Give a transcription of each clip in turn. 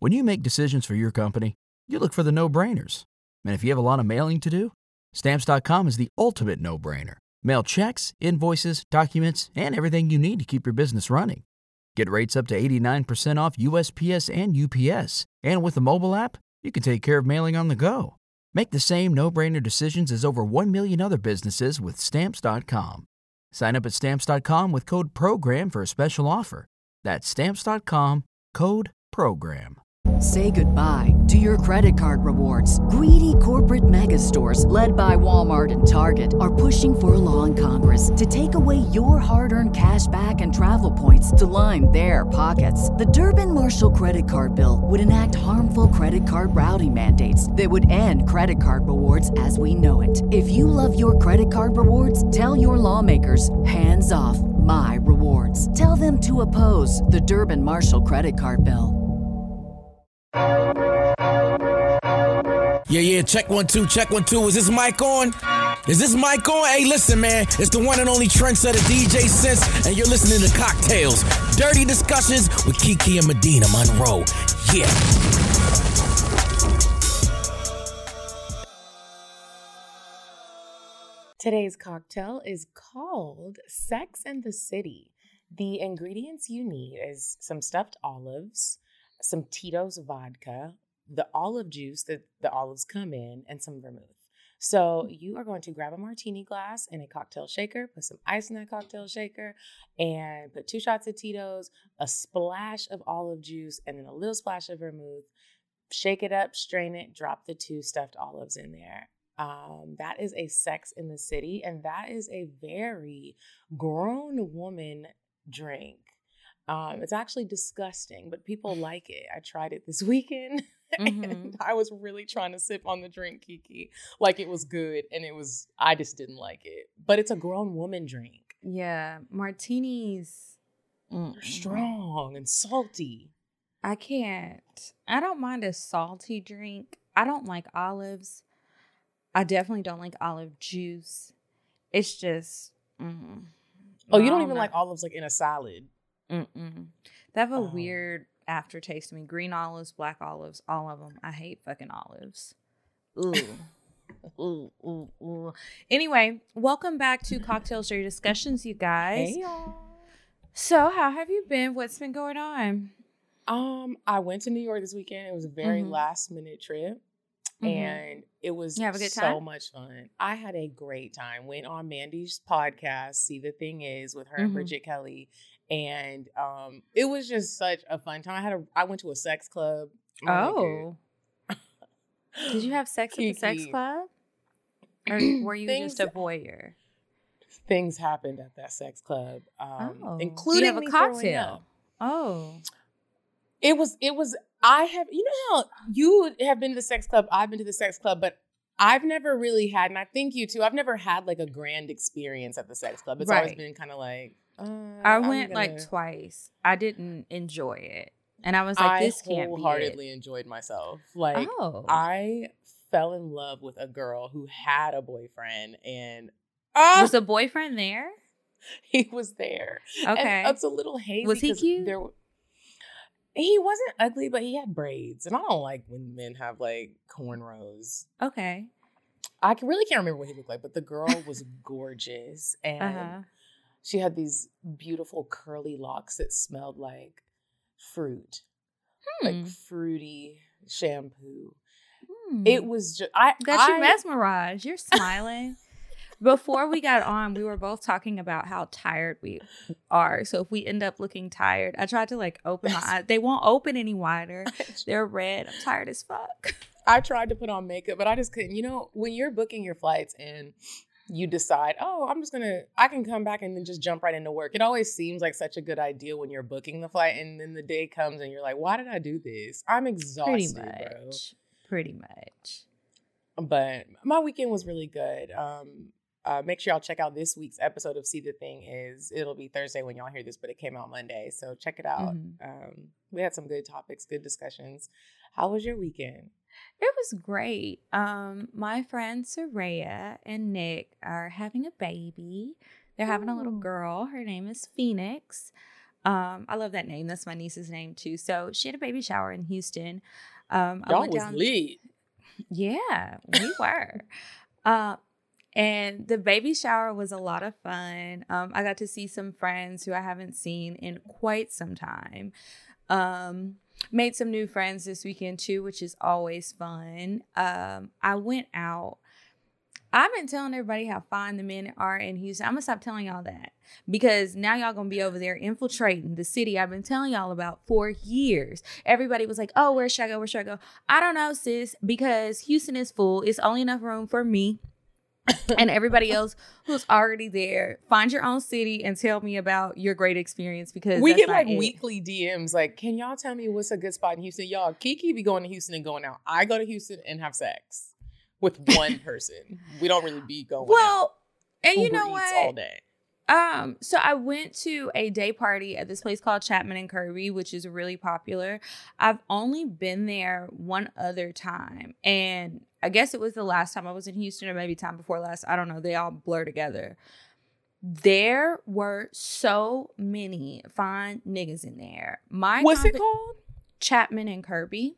When you make decisions for your company, you look for the no-brainers. And if you have a lot of mailing to do, Stamps.com is the ultimate no-brainer. Mail checks, invoices, documents, and everything you need to keep your business running. Get rates up to 89% off USPS and UPS. And with the mobile app, you can take care of mailing on the go. Make the same no-brainer decisions as over 1 million other businesses with Stamps.com. Sign up at Stamps.com with code PROGRAM for a special offer. That's Stamps.com, code PROGRAM. Say goodbye to your credit card rewards. Greedy corporate mega stores, led by Walmart and Target, are pushing for a law in Congress to take away your hard-earned cash back and travel points to line their pockets. The Durbin-Marshall credit card bill would enact harmful credit card routing mandates that would end credit card rewards as we know it. If you love your credit card rewards, tell your lawmakers, hands off my rewards. Tell them to oppose the Durbin-Marshall credit card bill. Yeah, check 1 2, check 1 2. Is this mic on? Is this mic on? Hey, listen, man, it's the one and only trendsetter DJ Sense, and you're listening to Cocktails, Dirty Discussions with Kiki and Medina Monroe. Yeah. Today's cocktail is called Sex and the City. The ingredients you need is some stuffed olives, some Tito's vodka, the olive juice that the olives come in, and some vermouth. So you are going to grab a martini glass and a cocktail shaker, put some ice in that cocktail shaker, and put 2 shots of Tito's, a splash of olive juice, and then a little splash of vermouth. Shake it up, strain it, drop the 2 stuffed olives in there. That is a Sex in the City, and that is a very grown woman drink. It's actually disgusting, but people like it. I tried it this weekend, and I was really trying to sip on the drink, Kiki, like it was good, and I just didn't like it. But it's a grown woman drink. Yeah, martinis strong and salty. I can't. I don't mind a salty drink. I don't like olives. I definitely don't like olive juice. It's just. Oh, you don't even like olives like in a salad? They have a weird aftertaste to me. Green olives, black olives, all of them. I hate fucking olives. Ooh. Anyway, welcome back to Cocktails Dirty Discussions, you guys. Hey, y'all. So, how have you been? What's been going on? I went to New York this weekend. It was a very last minute trip. And it was so much fun. I had a great time. Went on Mandy's podcast, See the Thing Is, with her and Bridget Kelly. And it was just such a fun time. I went to a sex club. Oh. Did you have sex at the sex club? Or were you just a voyeur? Things happened at that sex club. Do Including you have a cocktail? Oh. It was, you know how you have been to the sex club, I've been to the sex club, but I've never really had, and I think you too, I've never had like a grand experience at the sex club. It's always been kind of like, I went like twice. I didn't enjoy it. And I was like, this can't be it. I wholeheartedly enjoyed myself. Like, I fell in love with a girl who had a boyfriend, and was the boyfriend there? He was there. Okay. And it's a little hazy. Was he cute? He wasn't ugly, but he had braids. And I don't like when men have like cornrows. Okay. I really can't remember what he looked like, but the girl was gorgeous. And she had these beautiful curly locks that smelled like fruit. Like fruity shampoo. It was just... Got you mesmerized. You're smiling. Before we got on, we were both talking about how tired we are. So if we end up looking tired, I tried to like open my eyes. They won't open any wider. They're red. I'm tired as fuck. I tried to put on makeup, but I just couldn't. You know, when you're booking your flights and you decide, I can come back and then just jump right into work. It always seems like such a good idea when you're booking the flight, and then the day comes and you're like, why did I do this? I'm exhausted, Pretty much. But my weekend was really good. Make sure y'all check out this week's episode of See the Thing Is. It'll be Thursday when y'all hear this, but it came out Monday. So check it out. We had some good topics, good discussions. How was your weekend? It was great. My friends Soraya and Nick are having a baby. They're having a little girl. Her name is Phoenix. I love that name. That's my niece's name too. So she had a baby shower in Houston. I Y'all went was down. lit. Yeah, we were. And the baby shower was a lot of fun. I got to see some friends who I haven't seen in quite some time. Made some new friends this weekend too, which is always fun. I went out. I've been telling everybody how fine the men are in Houston. I'm going to stop telling y'all that because now y'all going to be over there infiltrating the city I've been telling y'all about for years. Everybody was like, oh, where should I go? Where should I go? I don't know, sis, because Houston is full. It's only enough room for me and everybody else who's already there. Find your own city and tell me about your great experience because We that's get not like it. weekly DMs like, can y'all tell me what's a good spot in Houston? Y'all, Kiki be going to Houston and going out. I go to Houston and have sex with one person. We don't really be going out. Well, and you Uber know Eats what? all day. So I went to a day party at this place called Chapman and Kirby, which is really popular. I've only been there one other time. And I guess it was the last time I was in Houston or maybe time before last. I don't know. They all blur together. There were so many fine niggas in there. What's it called? Chapman and Kirby.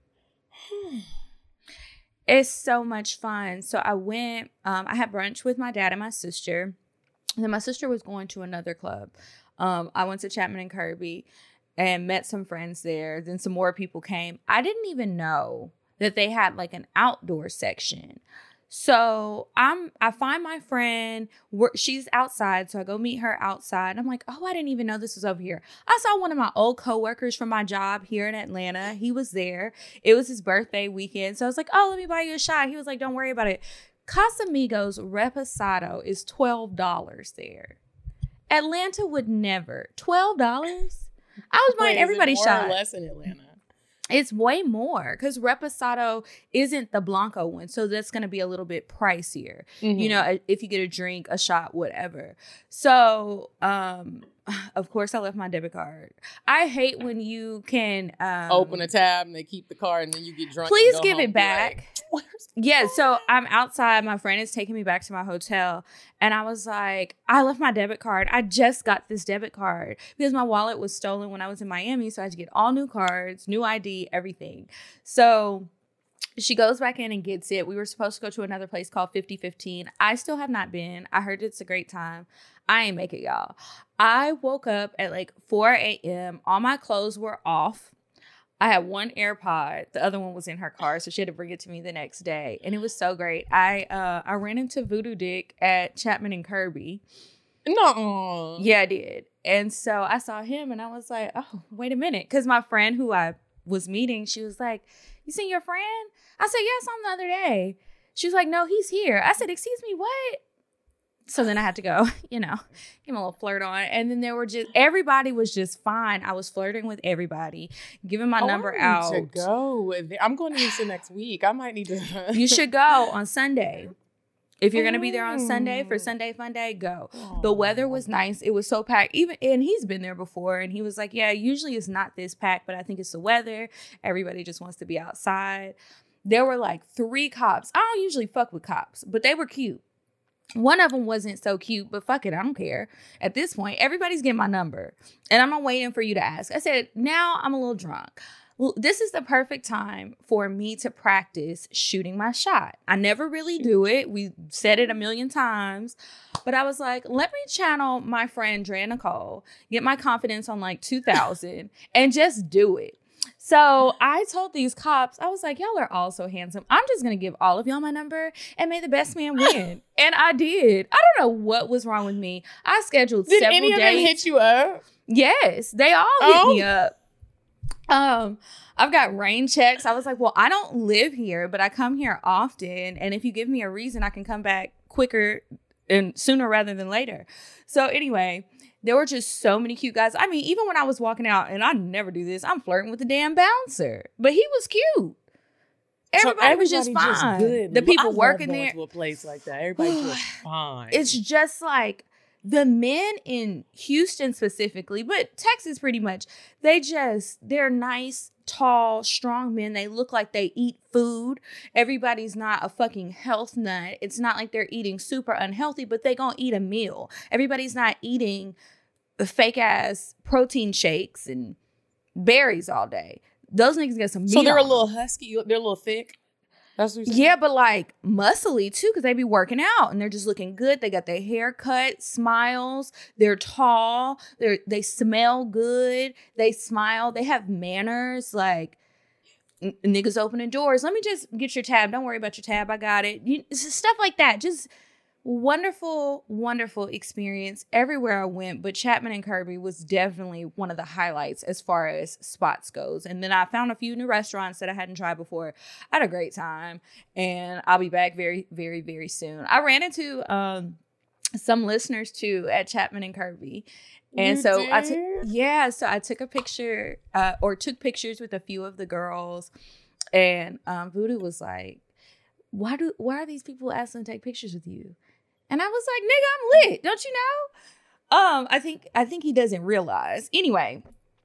It's so much fun. So I went, I had brunch with my dad and my sister. And then my sister was going to another club. I went to Chapman and Kirby and met some friends there. Then some more people came. I didn't even know that they had like an outdoor section. So I find my friend, she's outside. So I go meet her outside. I'm like, oh, I didn't even know this was over here. I saw one of my old coworkers from my job here in Atlanta. He was there. It was his birthday weekend. So I was like, oh, let me buy you a shot. He was like, don't worry about it. Casamigos Reposado is $12 there. Atlanta would never. $12? I was buying everybody shot. More or less in Atlanta. It's way more because Reposado isn't the Blanco one. So that's going to be a little bit pricier. Mm-hmm. You know, if you get a drink, a shot, whatever. So, of course, I left my debit card. I hate when you can open a tab and they keep the card and then you get drunk. Please and go give home it back. Like, Yeah, so I'm outside. My friend is taking me back to my hotel. And I was like, I left my debit card. I just got this debit card because my wallet was stolen when I was in Miami. So I had to get all new cards, new ID, everything. So she goes back in and gets it. We were supposed to go to another place called 5015. I still have not been. I heard it's a great time. I ain't make it, y'all. I woke up at like 4 a.m. All my clothes were off. I had one AirPod. The other one was in her car, so she had to bring it to me the next day. And it was so great. I ran into Voodoo Dick at Chapman and Kirby. No. Yeah, I did. And so I saw him and I was like, oh, wait a minute. Because my friend who I was meeting, she was like, you seen your friend? I said, yeah, I saw him the other day. She was like, no, he's here. I said, excuse me, what? So then I had to go, you know, give him a little flirt on. And then everybody was just fine. I was flirting with everybody, giving my number out. To go. I'm going to Houston next week. I might need to. You should go on Sunday. If you're going to be there on Sunday for Sunday Fun Day, go. The weather was nice. It was so packed. And he's been there before. And he was like, yeah, usually it's not this packed, but I think it's the weather. Everybody just wants to be outside. There were like 3 cops. I don't usually fuck with cops, but they were cute. One of them wasn't so cute, but fuck it, I don't care. At this point, everybody's getting my number. And I'm not waiting for you to ask. I said, now I'm a little drunk. Well, this is the perfect time for me to practice shooting my shot. I never really do it. We said it a million times. But I was like, let me channel my friend Drea Nicole, get my confidence on like 2,000, and just do it. So I told these cops, I was like, y'all are all so handsome. I'm just going to give all of y'all my number and may the best man win. And I did. I don't know what was wrong with me. I scheduled several days. Did any of them hit you up? Yes, they all hit me up. I've got rain checks. I was like, well, I don't live here, but I come here often. And if you give me a reason, I can come back quicker and sooner rather than later. So anyway, there were just so many cute guys. I mean, even when I was walking out, and I never do this, I'm flirting with the damn bouncer. But he was cute. Everybody was just fine. Just good. The people I working love going there. to a place like that. Everybody just fine. It's just like the men in Houston specifically, but Texas pretty much, they're nice, tall, strong men. They look like they eat food. Everybody's not a fucking health nut. It's not like they're eating super unhealthy, but they gonna eat a meal. Everybody's not eating fake ass protein shakes and berries all day. Those niggas got some meat. So they're on a little them. husky. They're a little thick. That's what you're saying? Yeah, but like muscly too, because they be working out and they're just looking good. They got their hair cut, smiles. They're tall. They smell good. They smile. They have manners. Like niggas opening doors. Let me just get your tab. Don't worry about your tab. I got it. Stuff like that. Just wonderful, wonderful experience everywhere I went. But Chapman and Kirby was definitely one of the highlights as far as spots goes. And then I found a few new restaurants that I hadn't tried before. I had a great time, and I'll be back very, very, very soon. I ran into some listeners too at Chapman and Kirby. And so I took a picture took pictures with a few of the girls, and Voodoo was like, why are these people asking to take pictures with you? And I was like, nigga, I'm lit. Don't you know? I think he doesn't realize. Anyway,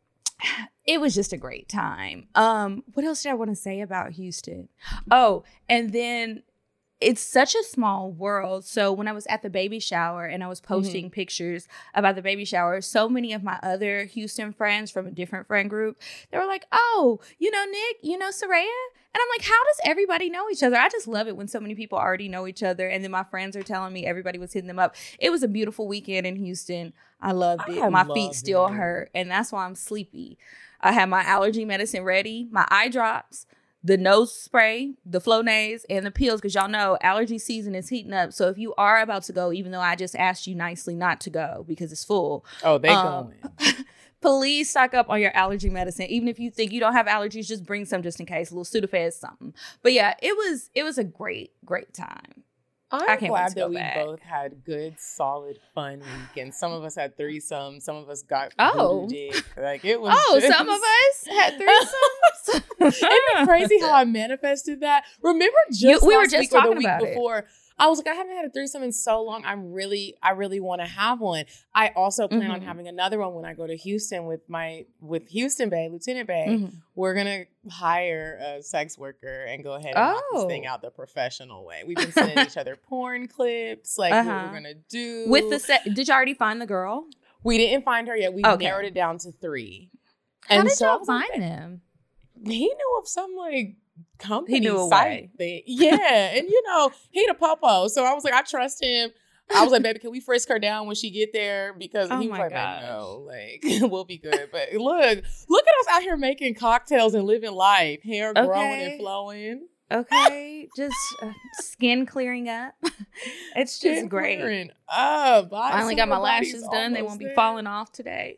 it was just a great time. What else did I want to say about Houston? Oh, and then it's such a small world. So when I was at the baby shower and I was posting pictures about the baby shower, so many of my other Houston friends from a different friend group, they were like, oh, you know Nick, you know Soraya? And I'm like, how does everybody know each other? I just love it when so many people already know each other. And then my friends are telling me everybody was hitting them up. It was a beautiful weekend in Houston. I loved it. My feet still hurt. And that's why I'm sleepy. I had my allergy medicine ready, my eye drops, the nose spray, the Flonase, and the pills, because y'all know allergy season is heating up. So if you are about to go, even though I just asked you nicely not to go because it's full. Oh, they going. Please stock up on your allergy medicine. Even if you think you don't have allergies, just bring some just in case, a little Sudafed, something. But yeah, it was a great, great time. I'm glad that we both had good, solid, fun weekends. Some of us had threesomes. Some of us got voodoo dick. Like it was. Oh, some of us had threesomes. Isn't it crazy how I manifested that? Remember, we were just talking about the week before. I was like, I haven't had a threesome in so long. I really want to have one. I also plan on having another one when I go to Houston with Houston Bay, Lieutenant Bay. We're gonna hire a sex worker and go ahead and knock this thing out the professional way. We've been sending each other porn clips, like what we're gonna do with the did you already find the girl? We didn't find her yet. We narrowed it down to 3. How did y'all find them? He knew of some like company he knew a site thing. Yeah. And he the popo. So I was like, I trust him. I was like, baby, can we frisk her down when she get there? Because he was like, no, like we'll be good. But look at us out here making cocktails and living life. Hair growing and flowing. Okay. Just skin clearing up. It's just great. Clearing up. I only got my lashes done. They won't be falling off today.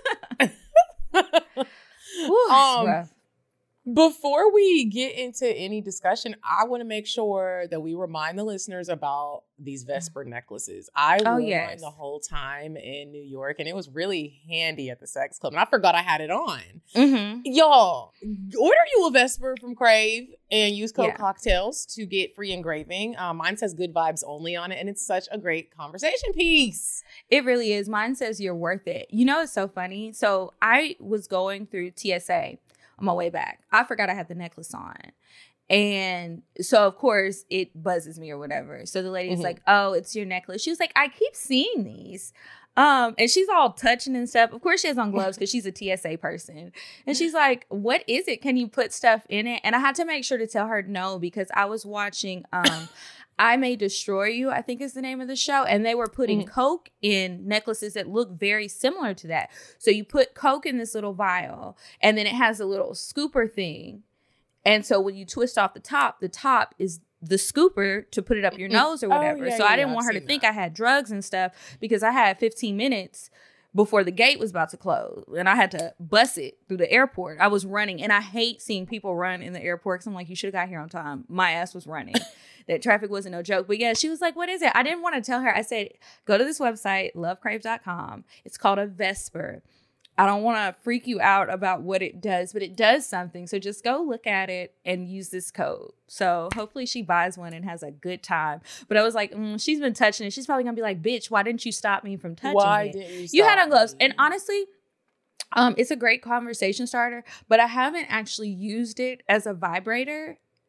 Rough. Before we get into any discussion, I want to make sure that we remind the listeners about these Vesper necklaces. I wore one the whole time in New York, and it was really handy at the sex club. And I forgot I had it on. Y'all, order you a Vesper from Crave and use code cocktails to get free engraving. Mine says good vibes only on it, and it's such a great conversation piece. It really is. Mine says you're worth it. You know, it's so funny. So I was going through TSA on my way back. I forgot I had the necklace on. And so, of course, it buzzes me or whatever. So the lady's like, oh, it's your necklace. She was like, I keep seeing these. And she's all touching and stuff. Of course, she has on gloves because she's a TSA person. And she's like, what is it? Can you put stuff in it? And I had to make sure to tell her no, because I was watching I May Destroy You, I think is the name of the show. And they were putting Coke in necklaces that look very similar to that. So you put Coke in this little vial, and then it has a little scooper thing. And so when you twist off the top is the scooper to put it up your nose or whatever. I didn't want her to think I had drugs and stuff, because I had 15 minutes before the gate was about to close, and I had to bus it through the airport. I was running, and I hate seeing people run in the airport, because I'm like, you should have got here on time. My ass was running. That traffic wasn't no joke. But yeah, she was like, what is it? I didn't want to tell her. I said, go to this website, lovecrave.com. It's called a Vesper. I don't want to freak you out about what it does, but it does something. So just go look at it and use this code. So hopefully she buys one and has a good time. But I was like, she's been touching it. She's probably going to be like, bitch, why didn't you stop me from touching it? Why didn't you had on gloves. And honestly, it's a great conversation starter, but I haven't actually used it as a vibrator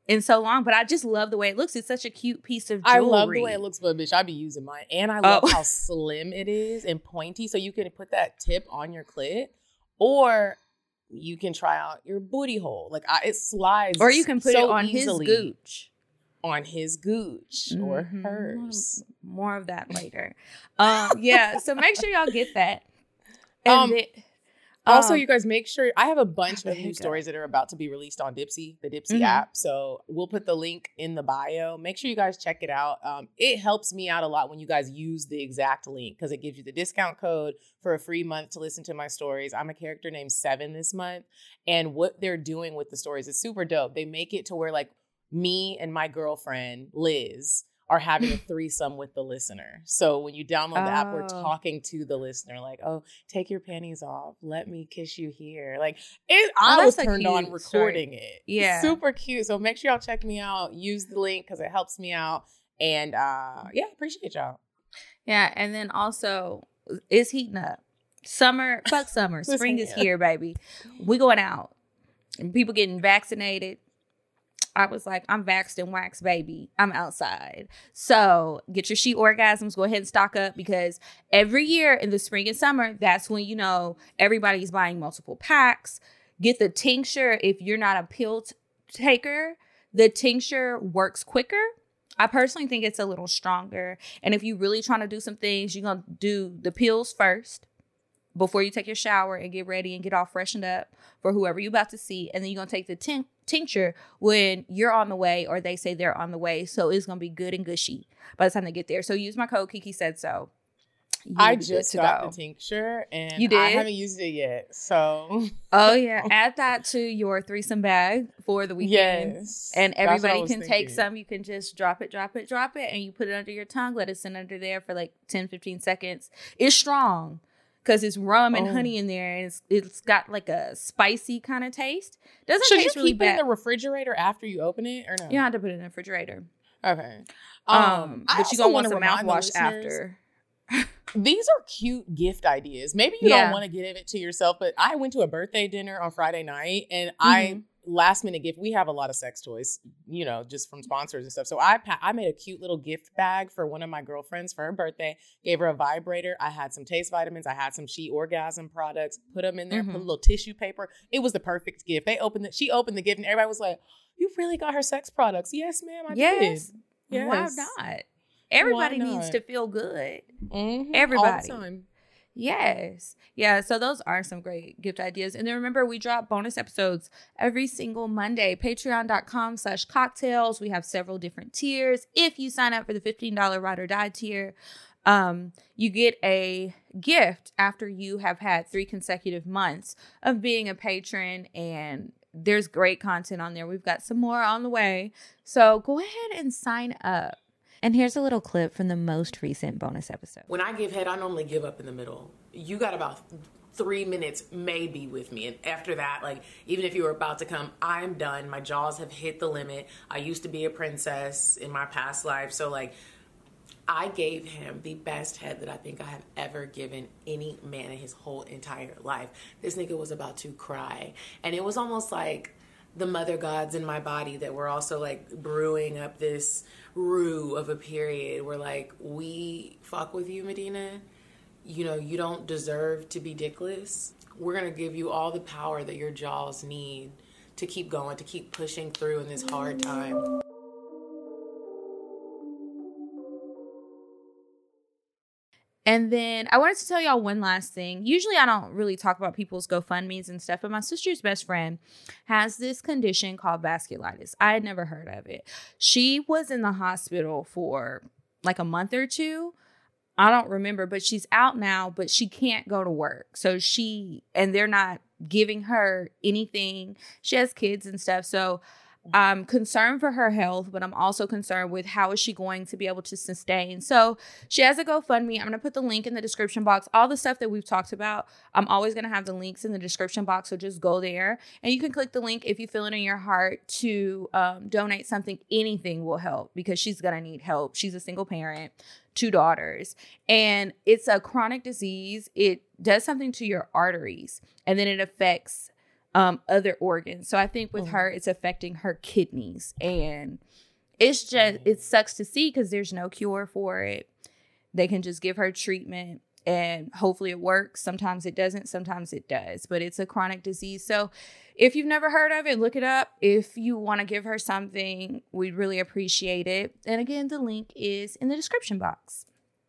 in so long, but I just love the way it looks. It's such a cute piece of jewelry. I love the way it looks, but bitch, I be using mine. And I love how slim it is and pointy. So you can put that tip on your clit, or you can try out your booty hole. Like it slides. Or you can put so it on his gooch. On his gooch or hers. More of that later. Yeah, so make sure y'all get that. And also, you guys make sure, I have a bunch of new stories that are about to be released on Dipsea, the Dipsea app. So we'll put the link in the bio. Make sure you guys check it out. It helps me out a lot when you guys use the exact link, because it gives you the discount code for a free month to listen to my stories. I'm a character named Seven this month. And what they're doing with the stories is super dope. They make it to where like me and my girlfriend, Liz, are having a threesome with the listener. So when you download the app, we're talking to the listener like, oh, take your panties off. Let me kiss you here. Like, I was turned on recording it. Yeah. Super cute. So make sure y'all check me out. Use the link because it helps me out. And yeah, appreciate y'all. Yeah. And then also, it's heating up. Summer, fuck summer. Spring is here, baby. We going out. And people getting vaccinated. I was like, I'm vaxxed and waxed, baby. I'm outside. So get your she orgasms. Go ahead and stock up, because every year in the spring and summer, that's when, you know, everybody's buying multiple packs. Get the tincture. If you're not a pill taker, the tincture works quicker. I personally think it's a little stronger. And if you're really trying to do some things, you're going to do the pills first before you take your shower and get ready and get all freshened up for whoever you're about to see. And then you're going to take the tincture when you're on the way, or they say they're on the way. So it's going to be good and gushy by the time they get there. So use my code Kiki Said So. I just got the tincture and you did? I haven't used it yet. So oh yeah, add that to your threesome bag for the weekend. Yes, and everybody can take some. You can just drop it, and you put it under your tongue. Let it sit under there for like 10-15 seconds. It's strong because it's rum and honey in there, and it's got like a spicy kind of taste. Doesn't taste really bad. Should you keep it in the refrigerator after you open it, or no? You don't have to put it in the refrigerator. Okay. But you're gonna want some mouthwash after. These are cute gift ideas. Maybe you don't want to give it to yourself, but I went to a birthday dinner on Friday night, and I last minute gift. We have a lot of sex toys, you know, just from sponsors and stuff. So I made a cute little gift bag for one of my girlfriends for her birthday. Gave her a vibrator. I had some taste vitamins. I had some She Orgasm products. Put them in there. Put a little tissue paper. It was the perfect gift. She opened the gift, and everybody was like, "You really got her sex products?" Yes, ma'am. I did. Yes. Why not? Everybody needs to feel good. Everybody. All the time. Yes. Yeah. So those are some great gift ideas. And then remember, we drop bonus episodes every single Monday. Patreon.com/cocktails. We have several different tiers. If you sign up for the $15 Ride or Die tier, you get a gift after you have had 3 consecutive months of being a patron, and there's great content on there. We've got some more on the way. So go ahead and sign up. And here's a little clip from the most recent bonus episode. When I give head, I normally give up in the middle. You got about 3 minutes maybe with me. And after that, like, even if you were about to come, I'm done. My jaws have hit the limit. I used to be a princess in my past life. So, like, I gave him the best head that I think I have ever given any man in his whole entire life. This nigga was about to cry. And it was almost like the mother gods in my body that were also like brewing up this roux of a period where like, we fuck with you, Medina. You know, you don't deserve to be dickless. We're going to give you all the power that your jaws need to keep going, to keep pushing through in this hard time. And then I wanted to tell y'all one last thing. Usually I don't really talk about people's GoFundMes and stuff, but my sister's best friend has this condition called vasculitis. I had never heard of it. She was in the hospital for like a month or two. I don't remember, but she's out now, but she can't go to work. So and they're not giving her anything. She has kids and stuff. So I'm concerned for her health, but I'm also concerned with how is she going to be able to sustain. So she has a GoFundMe. I'm going to put the link in the description box. All the stuff that we've talked about, I'm always going to have the links in the description box. So just go there and you can click the link if you feel it in your heart to donate something. Anything will help because she's going to need help. She's a single parent, 2 daughters, and it's a chronic disease. It does something to your arteries, and then it affects other organs. So I think with her, it's affecting her kidneys. And it's just, it sucks to see because there's no cure for it. They can just give her treatment and hopefully it works. Sometimes it doesn't, sometimes it does, but it's a chronic disease. So if you've never heard of it, look it up. If you want to give her something, we'd really appreciate it. And again, the link is in the description box.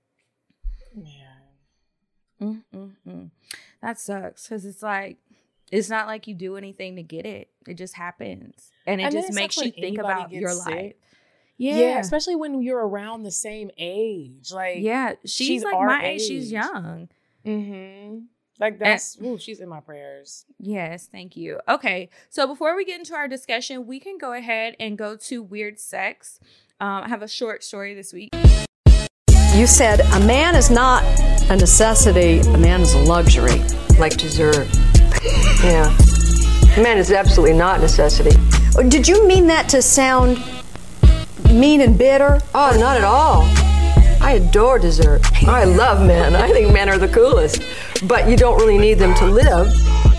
Man. That sucks because it's not like you do anything to get it. It just happens. And it just makes you think about your life. Yeah, especially when you're around the same age. Like, yeah, she's like my age. She's young. Mm-hmm. Like she's in my prayers. Yes, thank you. Okay, so before we get into our discussion, we can go ahead and go to weird sex. I have a short story this week. You said a man is not a necessity, a man is a luxury. Like dessert. Yeah. A man is absolutely not a necessity. Did you mean that to sound mean and bitter? Oh, not at all. I adore dessert. I love men. I think men are the coolest. But you don't really need them to live.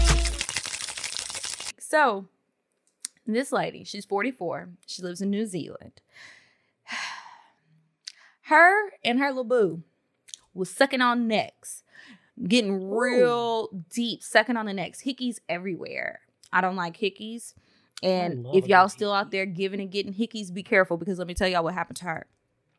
So, this lady, she's 44. She lives in New Zealand. Her and her little boo was sucking on necks. Getting real deep, sucking on the necks. Hickeys everywhere. I don't like hickeys. And if y'all still out there giving and getting hickeys, be careful because let me tell y'all what happened to her.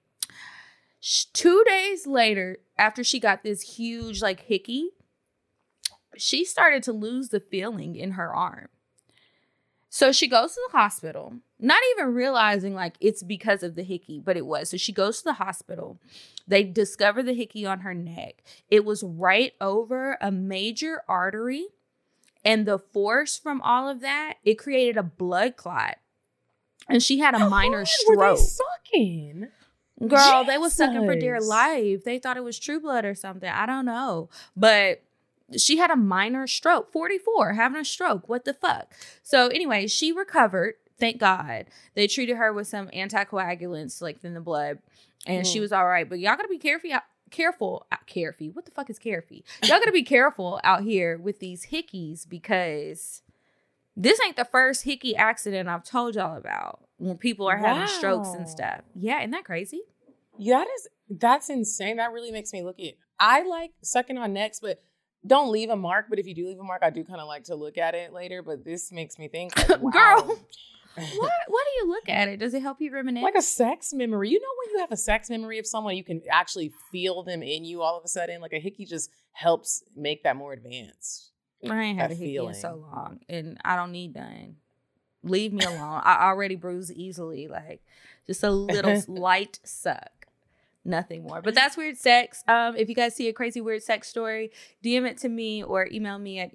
2 days later, after she got this huge hickey, she started to lose the feeling in her arm. So she goes to the hospital, not even realizing it's because of the hickey, but it was. So she goes to the hospital. They discover the hickey on her neck. It was right over a major artery. And the force from all of that, it created a blood clot. And she had a minor stroke. Were they sucking? Girl, Jesus. They was sucking for dear life. They thought it was True Blood or something. I don't know. But she had a minor stroke. 44, having a stroke. What the fuck? So anyway, she recovered. Thank God. They treated her with some anticoagulants in the blood. And she was all right. But y'all got to be careful. What the fuck is careful? Y'all got to be careful out here with these hickeys because this ain't the first hickey accident I've told y'all about when people are having strokes and stuff. Yeah, isn't that crazy? Yeah, that's insane. That really makes me look at. I like sucking on necks, but don't leave a mark. But if you do leave a mark, I do kind of like to look at it later. But this makes me think, wow. Girl, what do you look at it? Does it help you reminisce? Like a sex memory. You know when you have a sex memory of someone, you can actually feel them in you all of a sudden. Like a hickey just helps make that more advanced. I ain't had a hickey in so long, and I don't need none. Leave me alone. I already bruise easily. Just a little light suck. Nothing more. But that's weird sex. If you guys see a crazy weird sex story, DM it to me or email me at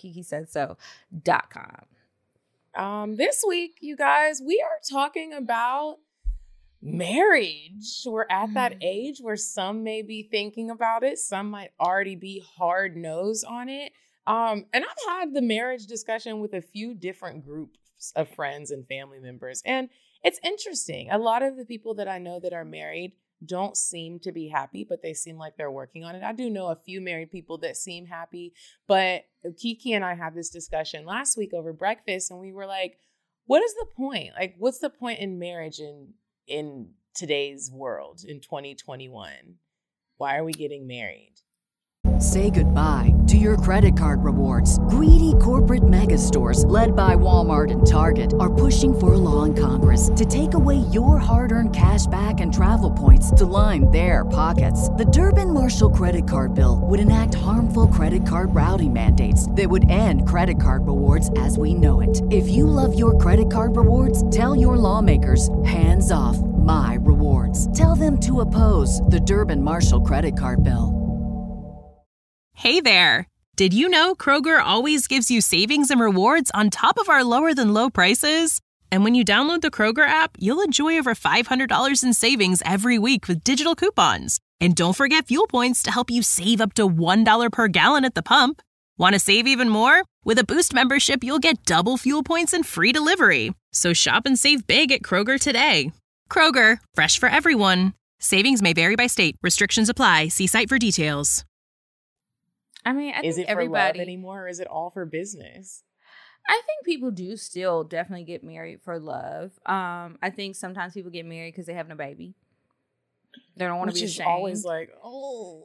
info@kikisaidso.com. This week, you guys, we are talking about marriage. We're at that age where some may be thinking about it. Some might already be hard-nosed on it. And I've had the marriage discussion with a few different groups of friends and family members. And it's interesting. A lot of the people that I know that are married don't seem to be happy, but they seem like they're working on it. I do know a few married people that seem happy, but Kiki and I had this discussion last week over breakfast, and we were like, what is the point? What's the point in marriage in today's world in 2021? Why are we getting married? Say goodbye to your credit card rewards. Greedy corporate mega stores, led by Walmart and Target, are pushing for a law in Congress to take away your hard-earned cash back and travel points to line their pockets. The Durbin-Marshall credit card bill would enact harmful credit card routing mandates that would end credit card rewards as we know it. If you love your credit card rewards, tell your lawmakers, hands off my rewards. Tell them to oppose the Durbin-Marshall credit card bill. Hey there! Did you know Kroger always gives you savings and rewards on top of our lower-than-low prices? And when you download the Kroger app, you'll enjoy over $500 in savings every week with digital coupons. And don't forget fuel points to help you save up to $1 per gallon at the pump. Want to save even more? With a Boost membership, you'll get double fuel points and free delivery. So shop and save big at Kroger today. Kroger, fresh for everyone. Savings may vary by state. Restrictions apply. See site for details. I mean, is it for love anymore, or is it all for business? I think people do still definitely get married for love. I think sometimes people get married because they're having a baby. They don't want to be ashamed. Always like, oh.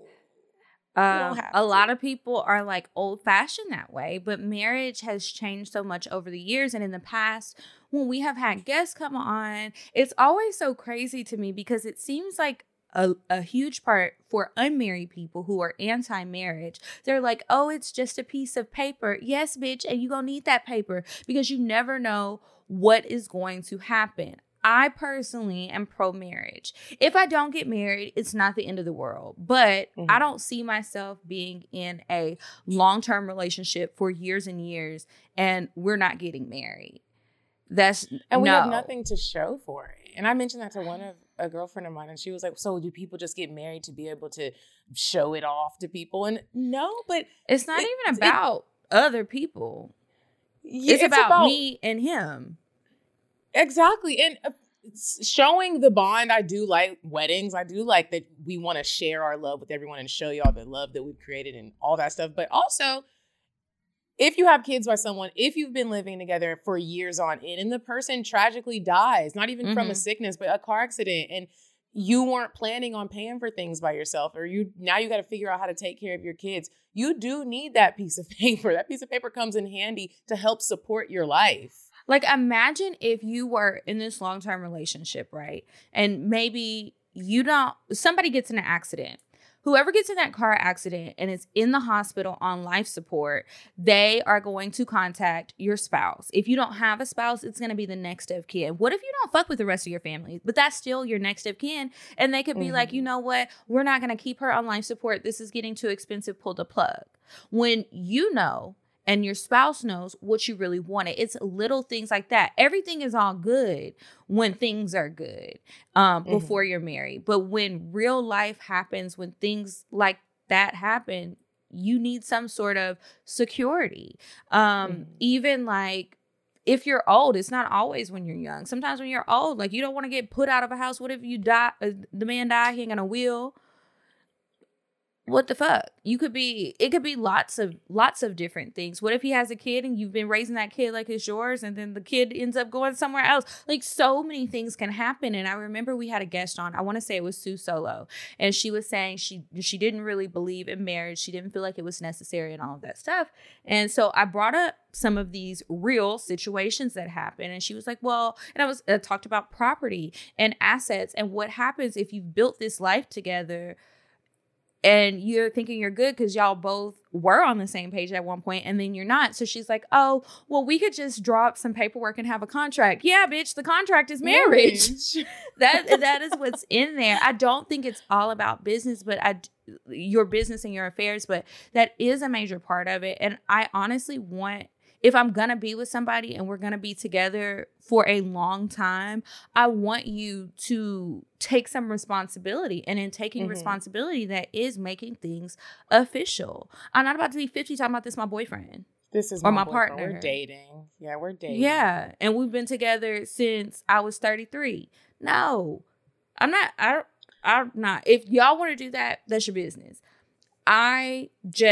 A lot of people are like old fashioned that way, but marriage has changed so much over the years. And in the past, when we have had guests come on, it's always so crazy to me because it seems like a huge part for unmarried people who are anti-marriage. They're like, oh, it's just a piece of paper. Yes, bitch. And you're going to need that paper because you never know what is going to happen. I personally am pro-marriage. If I don't get married, it's not the end of the world. But I don't see myself being in a long-term relationship for years and years, and we're not getting married. We have nothing to show for it. And I mentioned that to a girlfriend of mine, and she was like, so do people just get married to be able to show it off to people? And no, but it's not even about other people. It's about me and him. Exactly. And showing the bond, I do like weddings. I do like that we want to share our love with everyone and show y'all the love that we've created and all that stuff. But also, if you have kids by someone, if you've been living together for years on end and the person tragically dies, not even from a sickness, but a car accident, and you weren't planning on paying for things by yourself, or now you got to figure out how to take care of your kids, you do need that piece of paper. That piece of paper comes in handy to help support your life. Like, imagine if you were in this long-term relationship, right? And maybe somebody gets in an accident. Whoever gets in that car accident and is in the hospital on life support, they are going to contact your spouse. If you don't have a spouse, it's going to be the next of kin. What if you don't fuck with the rest of your family? But that's still your next of kin. And they could be like, you know what? We're not going to keep her on life support. This is getting too expensive. Pull the plug. When you know and your spouse knows what you really wanted. It's little things like that. Everything is all good when things are good before you're married. But when real life happens, when things like that happen, you need some sort of security. Even like if you're old, it's not always when you're young. Sometimes when you're old, like you don't want to get put out of a house. What if you die? The man die, he ain't gonna will. What the fuck? It could be lots of different things. What if he has a kid and you've been raising that kid like it's yours and then the kid ends up going somewhere else? Like, so many things can happen. And I remember we had a guest on, I want to say it was Sue Solo, and she was saying she didn't really believe in marriage. She didn't feel like it was necessary and all of that stuff. And so I brought up some of these real situations that happen. And she was like, well, and I talked about property and assets and what happens if you've built this life together and you're thinking you're good because y'all both were on the same page at one point and then you're not. So she's like, oh, well, we could just draw up some paperwork and have a contract. Yeah, bitch, the contract is marriage. That is what's in there. I don't think it's all about business, but your business and your affairs, but that is a major part of it. And I honestly want, if I'm going to be with somebody and we're going to be together for a long time, I want you to take some responsibility. And in taking responsibility, that is making things official. I'm not about to be 50 talking about this my boyfriend. This is my partner. We're dating. Yeah, we're dating. Yeah. And we've been together since I was 33. No, I'm not. If y'all want to do that, that's your business. I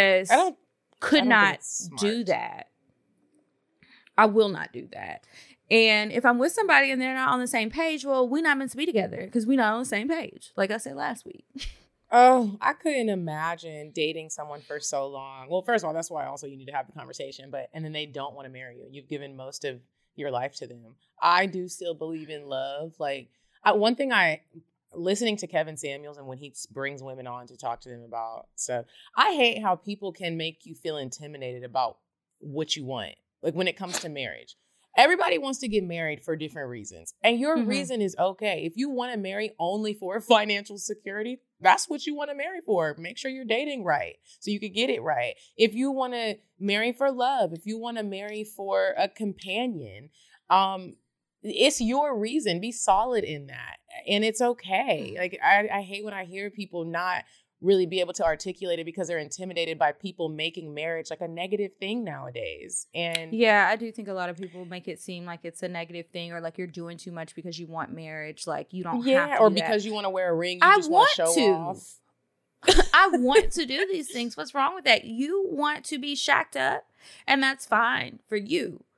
could not do that. I will not do that. And if I'm with somebody and they're not on the same page, well, we're not meant to be together because we're not on the same page. Like I said last week. Oh, I couldn't imagine dating someone for so long. Well, first of all, that's why also you need to have the conversation. And then they don't want to marry you. You've given most of your life to them. I do still believe in love. Like one thing listening to Kevin Samuels and when he brings women on to talk to them about stuff, I hate how people can make you feel intimidated about what you want. Like when it comes to marriage, everybody wants to get married for different reasons. And your reason is okay. If you want to marry only for financial security, that's what you want to marry for. Make sure you're dating right so you can get it right. If you want to marry for love, if you want to marry for a companion, it's your reason. Be solid in that. And it's okay. Like I hate when I hear people not really be able to articulate it because they're intimidated by people making marriage like a negative thing nowadays. And yeah, I do think a lot of people make it seem like it's a negative thing or like you're doing too much because you want marriage. Like you don't have to or because you want to wear a ring, you just want to show off. I want to do these things. What's wrong with that? You want to be shacked up and that's fine for you.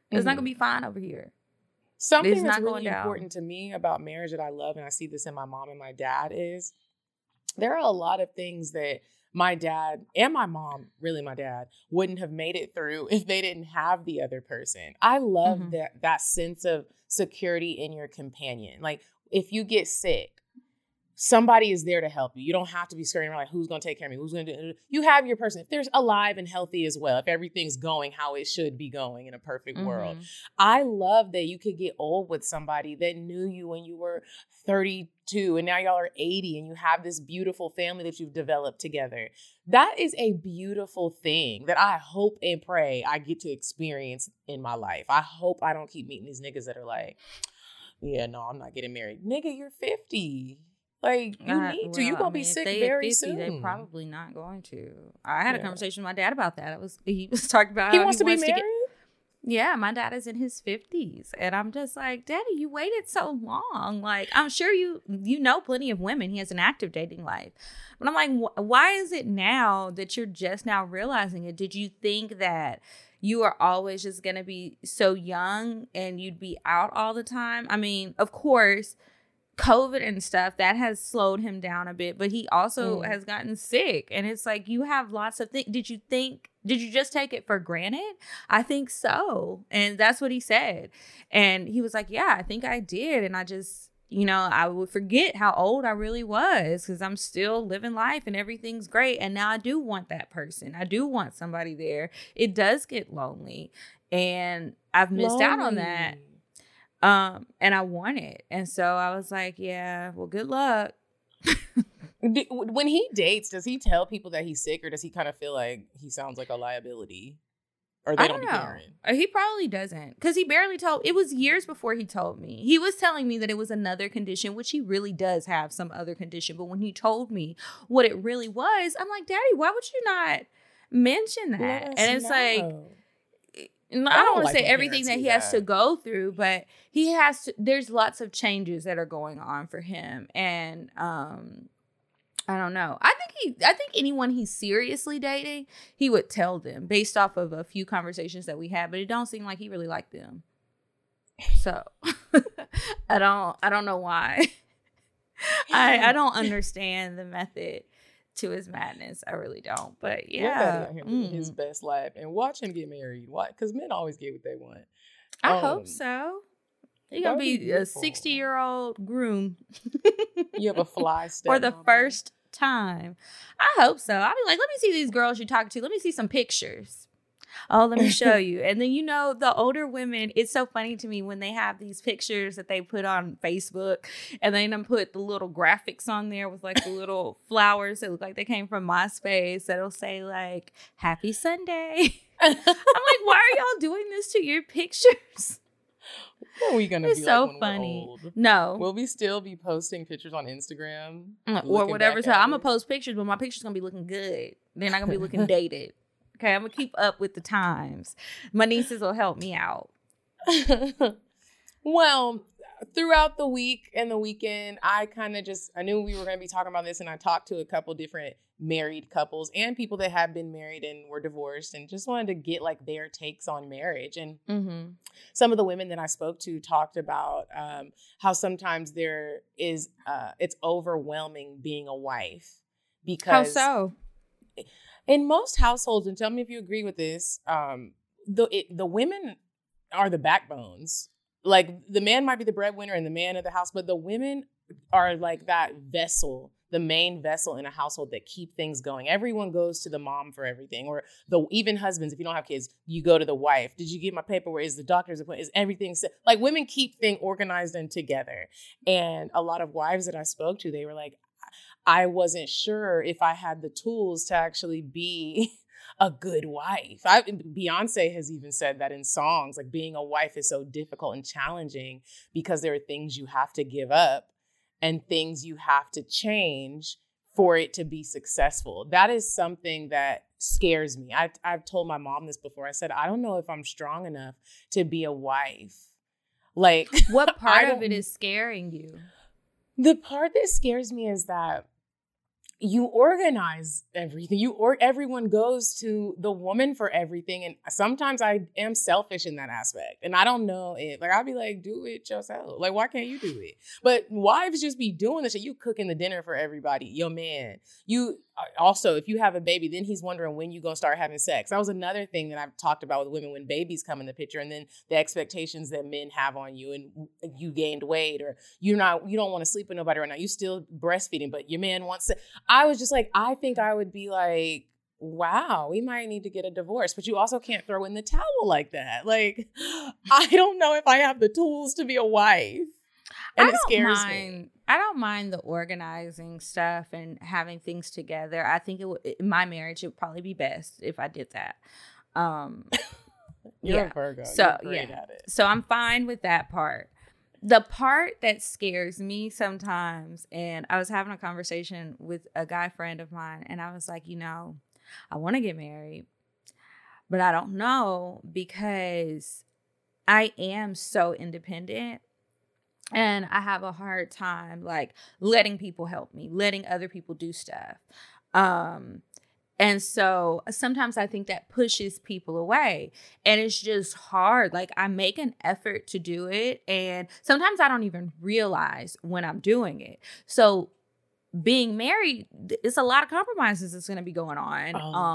It's not gonna be fine over here. Something It's that's not really going important to me about marriage that I love, and I see this in my mom and my dad, is there are a lot of things that my dad and my mom, really my dad, wouldn't have made it through if they didn't have the other person. I love that sense of security in your companion. Like, if you get sick, somebody is there to help you. You don't have to be scurrying around like, who's going to take care of me? Who's going to do it? You have your person. If they're alive and healthy as well, if everything's going how it should be going in a perfect world. I love that you could get old with somebody that knew you when you were 32 and now y'all are 80 and you have this beautiful family that you've developed together. That is a beautiful thing that I hope and pray I get to experience in my life. I hope I don't keep meeting these niggas that are like, yeah, no, I'm not getting married. Nigga, you're 50. Like, you need to. You're going to be sick very 50, soon. They're probably not going to. I had a conversation with my dad about that. He was talking about he how wants to be married? Yeah, my dad is in his 50s. And I'm just like, Daddy, you waited so long. Like, I'm sure you know plenty of women. He has an active dating life. But I'm like, why is it now that you're just now realizing it? Did you think that you are always just going to be so young and you'd be out all the time? I mean, of course, COVID and stuff, that has slowed him down a bit, but he also has gotten sick. And it's like, you have lots of things. Did you just take it for granted? I think so. And that's what he said. And he was like, yeah, I think I did. And I just, I would forget how old I really was because I'm still living life and everything's great. And now I do want that person. I do want somebody there. It does get lonely. And I've missed out on that. And I want it. And so I was like, yeah, well, good luck. When he dates, does he tell people that he's sick or does he kind of feel like he sounds like a liability? Or they don't be caring? He probably doesn't because he barely told. It was years before he told me. He was telling me that it was another condition, which he really does have some other condition. But when he told me what it really was, I'm like, Daddy, why would you not mention that? And it's like, I don't want to say everything that he has to go through, but he has to, there's lots of changes that are going on for him. And I don't know. I think anyone he's seriously dating, he would tell them based off of a few conversations that we had, but it don't seem like he really liked them. So I don't know why. I don't understand the method to his madness. I really don't. But yeah, out here living his best life and watch him get married. Why? Because men always get what they want. I hope so. You're gonna be a 60-year-old groom. You have a fly step for the first time. I hope so. I'll be like, let me see these girls you talk to. Let me see some pictures. Oh, let me show you. And then, the older women, it's so funny to me when they have these pictures that they put on Facebook and they then put the little graphics on there with like the little flowers that look like they came from MySpace that'll say like, Happy Sunday. I'm like, why are y'all doing this to your pictures? What are we going to be so like when funny. we're old? No. Will we still be posting pictures on Instagram? Or whatever. So I'm going to post pictures, but my picture's going to be looking good. They're not going to be looking dated. Okay, I'm going to keep up with the times. My nieces will help me out. Well, throughout the week and the weekend, I knew we were going to be talking about this, and I talked to a couple different married couples and people that have been married and were divorced and just wanted to get like their takes on marriage. And some of the women that I spoke to talked about how sometimes there is, it's overwhelming being a wife. Because how so? In most households, and tell me if you agree with this, the women are the backbones. Like, the man might be the breadwinner and the man of the house, but the women are like that vessel, the main vessel in a household that keep things going. Everyone goes to the mom for everything, or even husbands. If you don't have kids, you go to the wife. Did you get my paperwork? Is the doctor's appointment? Is everything set? Like, women keep things organized and together. And a lot of wives that I spoke to, they were like, I wasn't sure if I had the tools to actually be a good wife. Beyonce has even said that in songs, like being a wife is so difficult and challenging because there are things you have to give up and things you have to change for it to be successful. That is something that scares me. I've told my mom this before. I said, I don't know if I'm strong enough to be a wife. Like, what part of it is scaring you? The part that scares me is that you organize everything. Everyone goes to the woman for everything. And sometimes I am selfish in that aspect. And I don't know it. Like, I'll be like, do it yourself. Like, why can't you do it? But wives just be doing this shit. You cooking the dinner for everybody. Your man. You also, if you have a baby, then he's wondering when you gonna start having sex. That was another thing that I've talked about with women when babies come in the picture, and then the expectations that men have on you, and you gained weight, or you don't want to sleep with nobody right now. You still breastfeeding, but your man wants to. I was just like, I think I would be like, wow, we might need to get a divorce. But you also can't throw in the towel like that. Like, I don't know if I have the tools to be a wife. And it scares me. I don't mind the organizing stuff and having things together. I think in my marriage, it would probably be best if I did that. You're a Virgo. So, You're great at it. So I'm fine with that part. The part that scares me sometimes, and I was having a conversation with a guy friend of mine, and I was like, I want to get married, but I don't know, because I am so independent. And I have a hard time, like, letting people help me, letting other people do stuff. And so sometimes I think that pushes people away. And it's just hard. Like, I make an effort to do it. And sometimes I don't even realize when I'm doing it. So being married, it's a lot of compromises that's going to be going on.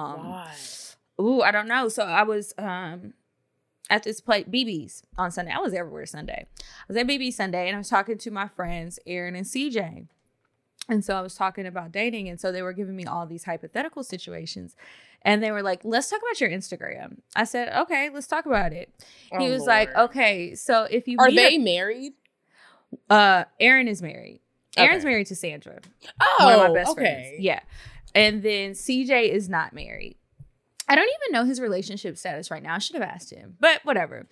I don't know. So I was... at this place, BB's on Sunday. I was everywhere Sunday. I was at BB's Sunday, and I was talking to my friends, Aaron and CJ. And so I was talking about dating. And so they were giving me all these hypothetical situations. And they were like, let's talk about your Instagram. I said, okay, let's talk about it. He was like, okay, so if you... Are they married? Aaron is married. Aaron's married to Sandra. One of my best friends. Yeah. And then CJ is not married. I don't even know his relationship status right now. I should have asked him, but whatever.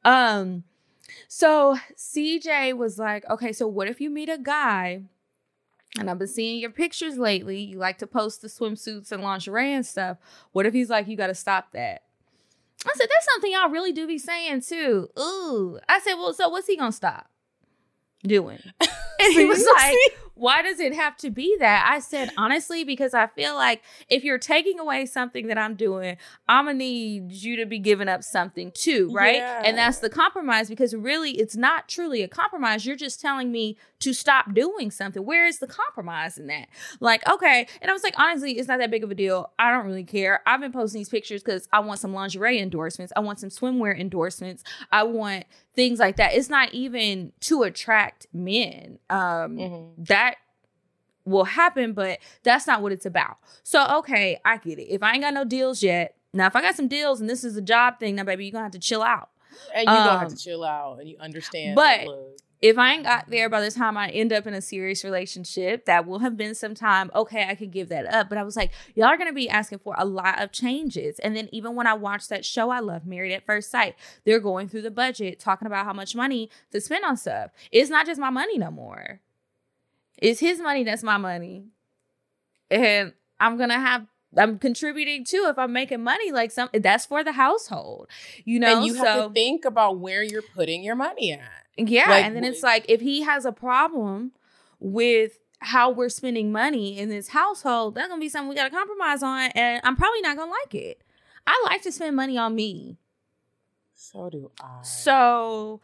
So CJ was like, okay, so what if you meet a guy, and I've been seeing your pictures lately. You like to post the swimsuits and lingerie and stuff. What if he's like, you got to stop that? I said, that's something y'all really do be saying too. Ooh. I said, well, so what's he going to stop doing? And he was like, why does it have to be that? I said, honestly, because I feel like if you're taking away something that I'm doing, I'm going to need you to be giving up something too, right? Yeah. And that's the compromise, because really it's not truly a compromise. You're just telling me to stop doing something. Where is the compromise in that? Like, okay. And I was like, honestly, it's not that big of a deal. I don't really care. I've been posting these pictures because I want some lingerie endorsements. I want some swimwear endorsements. I want things like that. It's not even to attract men. That will happen, but that's not what it's about. So, okay, I get it. If I ain't got no deals yet, now if I got some deals and this is a job thing, now baby, you're gonna have to chill out. And you're gonna have to chill out, and you understand. But if I ain't got there by the time I end up in a serious relationship, that will have been some time. Okay, I could give that up. But I was like, y'all are going to be asking for a lot of changes. And then even when I watched that show I love, Married at First Sight, they're going through the budget, talking about how much money to spend on stuff. It's not just my money no more. It's his money that's my money. And I'm contributing too if I'm making money, like that's for the household, you know? And you have to think about where you're putting your money at. Yeah. Like, and then it's like, if he has a problem with how we're spending money in this household, that's going to be something we got to compromise on. And I'm probably not going to like it. I like to spend money on me. So do I. So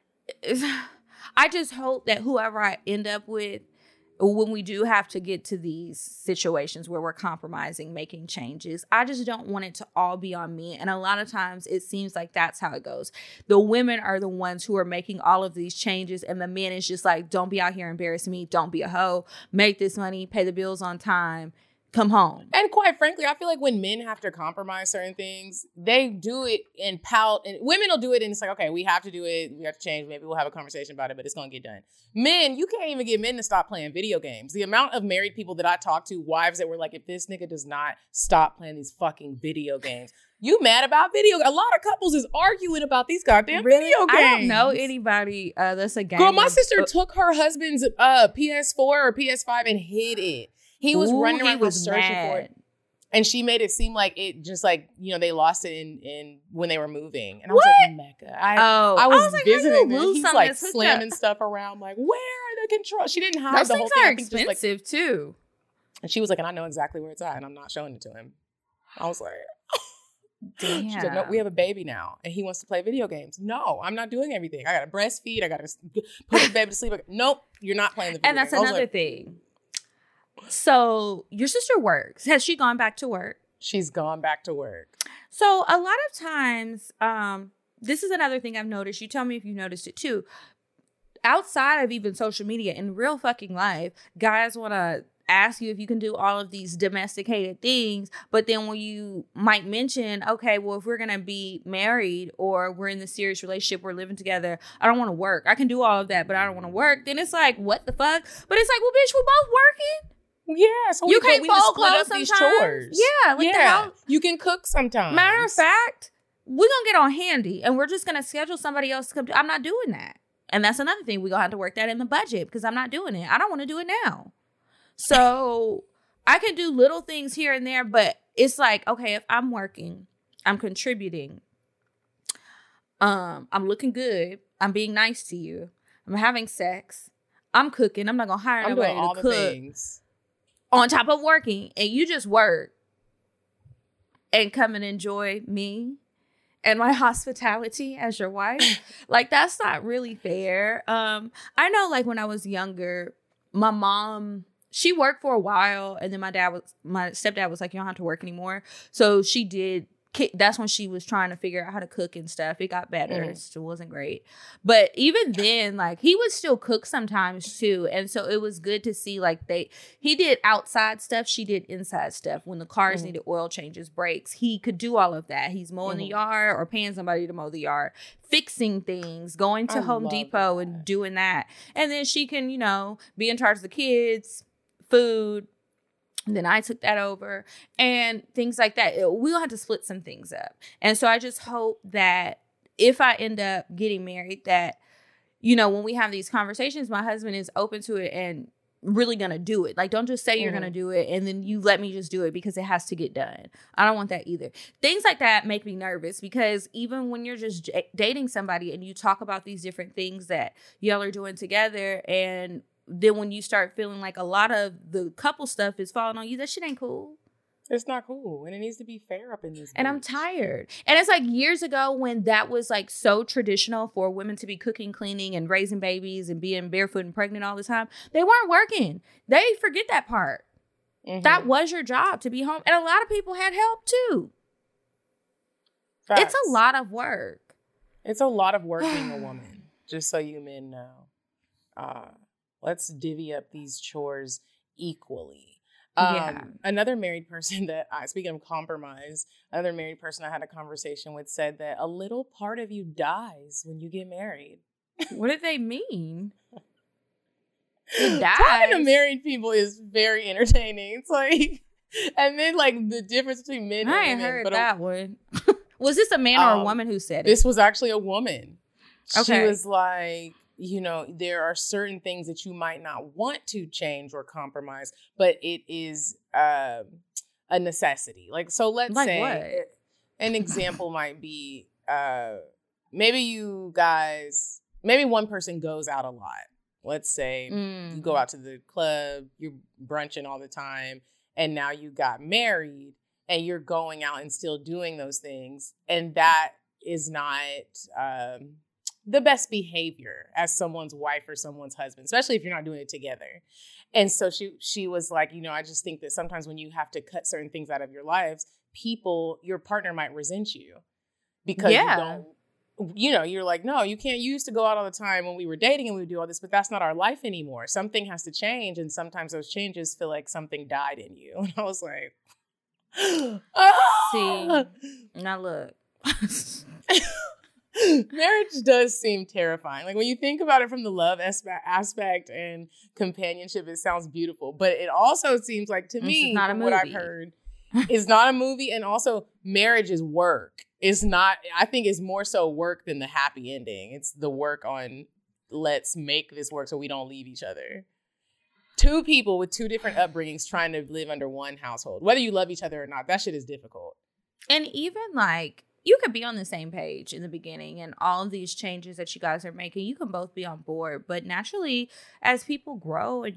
I just hope that whoever I end up with, when we do have to get to these situations where we're compromising, making changes, I just don't want it to all be on me. And a lot of times it seems like that's how it goes. The women are the ones who are making all of these changes, and the men is just like, don't be out here embarrassing me. Don't be a hoe. Make this money, pay the bills on time, come home. And quite frankly, I feel like when men have to compromise certain things, they do it and pout. And women will do it and it's like, okay, we have to do it. We have to change. Maybe we'll have a conversation about it, but it's going to get done. Men, you can't even get men to stop playing video games. The amount of married people that I talk to, wives that were like, if this nigga does not stop playing these fucking video games, you mad about video? A lot of couples is arguing about these goddamn video games. I don't know anybody that's a gamer. Girl, my sister took her husband's PS4 or PS5 and hid it. He was running around searching for it. And she made it seem like it just like, you know, they lost it in when they were moving. And I was like, Mecca. I was like, visiting them. He's like slamming stuff around. Like, where are the controls? She didn't hide the whole thing. Those things are expensive too. And she was like, and I know exactly where it's at, and I'm not showing it to him. I was like, damn. She's like, no, we have a baby now, and he wants to play video games. No, I'm not doing everything. I got to breastfeed. I got to put the baby to sleep. Nope, you're not playing the video And that's games. another thing. So your sister works. Has she gone back to work? She's gone back to work. So a lot of times, this is another thing I've noticed. You tell me if you noticed it too. Outside of even social media, in real fucking life, guys want to ask you if you can do all of these domesticated things, but then when you might mention, okay, well, if we're gonna be married or we're in this serious relationship, we're living together, I don't want to work. I can do all of that, but I don't want to work. Then it's like, what the fuck? But it's like, well, bitch, we're both working. Yeah, so you can't fold split clothes up these sometimes. chores. Yeah, like the hell? You can cook sometimes. Matter of fact, we're gonna get on handy and we're just gonna schedule somebody else to come. I'm not doing that. And that's another thing. We're gonna have to work that in the budget because I'm not doing it. I don't want to do it now. So I can do little things here and there, but it's like, okay, if I'm working, I'm contributing, I'm looking good, I'm being nice to you, I'm having sex, I'm cooking, I'm not gonna hire nobody to cook things on top of working, and you just work and come and enjoy me and my hospitality as your wife. Like, that's not really fair. I know, like, when I was younger, my mom, she worked for a while, and then my stepdad was like, you don't have to work anymore. So she did. That's when she was trying to figure out how to cook and stuff. It got better. It still wasn't great. But even then, like, he would still cook sometimes too. And so it was good to see, like, he did outside stuff. She did inside stuff. When the cars needed oil changes, brakes, he could do all of that. He's mowing the yard or paying somebody to mow the yard, fixing things, going to Home Depot and doing that. And then she can, you know, be in charge of the kids, food. And then I took that over and things like that. We'll have to split some things up. And so I just hope that if I end up getting married, that, you know, when we have these conversations, my husband is open to it and really going to do it. Like, don't just say you're going to do it and then you let me just do it because it has to get done. I don't want that either. Things like that make me nervous because even when you're just dating somebody and you talk about these different things that y'all are doing together, and then when you start feeling like a lot of the couple stuff is falling on you, that shit ain't cool. It's not cool. And it needs to be fair up in this. And I'm tired. And it's like years ago when that was like so traditional for women to be cooking, cleaning, and raising babies and being barefoot and pregnant all the time. They weren't working. They forget that part. That was your job, to be home. And a lot of people had help too. Facts. It's a lot of work. It's a lot of work being a woman, just so you men know. Let's divvy up these chores equally. Another married person speaking of compromise, another married person I had a conversation with said that a little part of you dies when you get married. What do they mean? It dies? Talking to married people is very entertaining. It's like, and then like the difference between men and women. I ain't heard that one. Was this a man or a woman who said it? This was actually a woman. Okay. She was like, you know, there are certain things that you might not want to change or compromise, but it is a necessity. Like, so let's say what? An example might be maybe one person goes out a lot. Let's say you go out to the club, you're brunching all the time, and now you got married and you're going out and still doing those things. And that is not the best behavior as someone's wife or someone's husband, especially if you're not doing it together. And so she was like, you know, I just think that sometimes when you have to cut certain things out of your lives, your partner might resent you because you don't, you know, you're like, no, you can't. You used to go out all the time when we were dating and we would do all this, but that's not our life anymore. Something has to change. And sometimes those changes feel like something died in you. And I was like, see, now look. Marriage does seem terrifying. Like when you think about it from the love aspect and companionship, it sounds beautiful. But it also seems like, to me, from what I've heard, it's not a movie. And also, marriage is work. It's not, I think it's more so work than the happy ending. It's the work on, let's make this work so we don't leave each other. Two people with two different upbringings trying to live under one household. Whether you love each other or not, that shit is difficult. And even like, you could be on the same page in the beginning and all of these changes that you guys are making, you can both be on board. But naturally, as people grow and you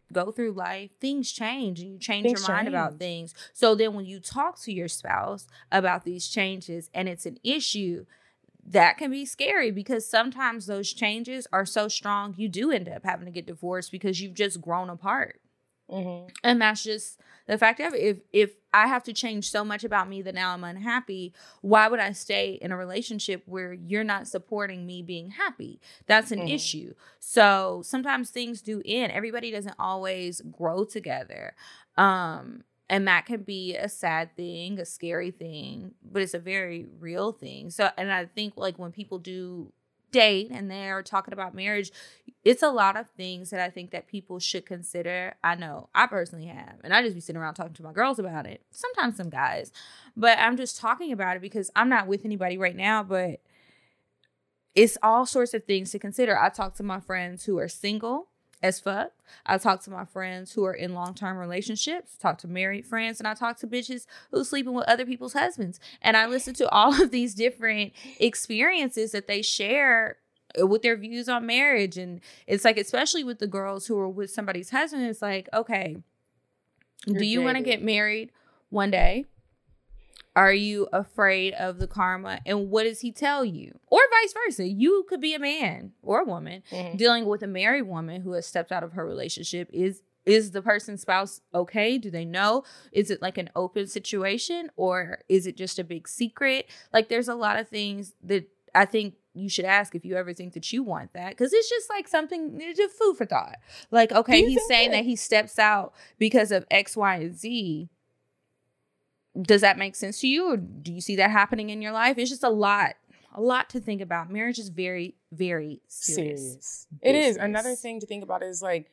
go through life, things change and you change your mind about things. So then when you talk to your spouse about these changes and it's an issue, that can be scary because sometimes those changes are so strong, you do end up having to get divorced because you've just grown apart. Mm-hmm. And that's just the fact of it. If I have to change so much about me that now I'm unhappy, why would I stay in a relationship where you're not supporting me being happy? That's an issue. So sometimes things do end. Everybody doesn't always grow together. And that can be a sad thing, a scary thing, but it's a very real thing. So, and I think like when people do date and they're talking about marriage, it's a lot of things that I think that people should consider. I know I personally have, and I just be sitting around talking to my girls about it. Sometimes some guys, but I'm just talking about it because I'm not with anybody right now, but it's all sorts of things to consider. I talk to my friends who are single as fuck. I talk to my friends who are in long-term relationships, talk to married friends, and I talk to bitches who's sleeping with other people's husbands. And I listen to all of these different experiences that they share with their views on marriage. And it's like, especially with the girls who are with somebody's husband, it's like, okay, do you want to get married one day? Are you afraid of the karma? And what does he tell you? Or vice versa. You could be a man or a woman dealing with a married woman who has stepped out of her relationship. Is the person's spouse okay? Do they know? Is it like an open situation or is it just a big secret? Like there's a lot of things that I think you should ask if you ever think that you want that. Because it's just like something, it's just food for thought. Like, okay, he's saying that he steps out because of X, Y, and Z. Does that make sense to you? Or do you see that happening in your life? It's just a lot to think about. Marriage is very, very serious. It is. Another thing to think about is like,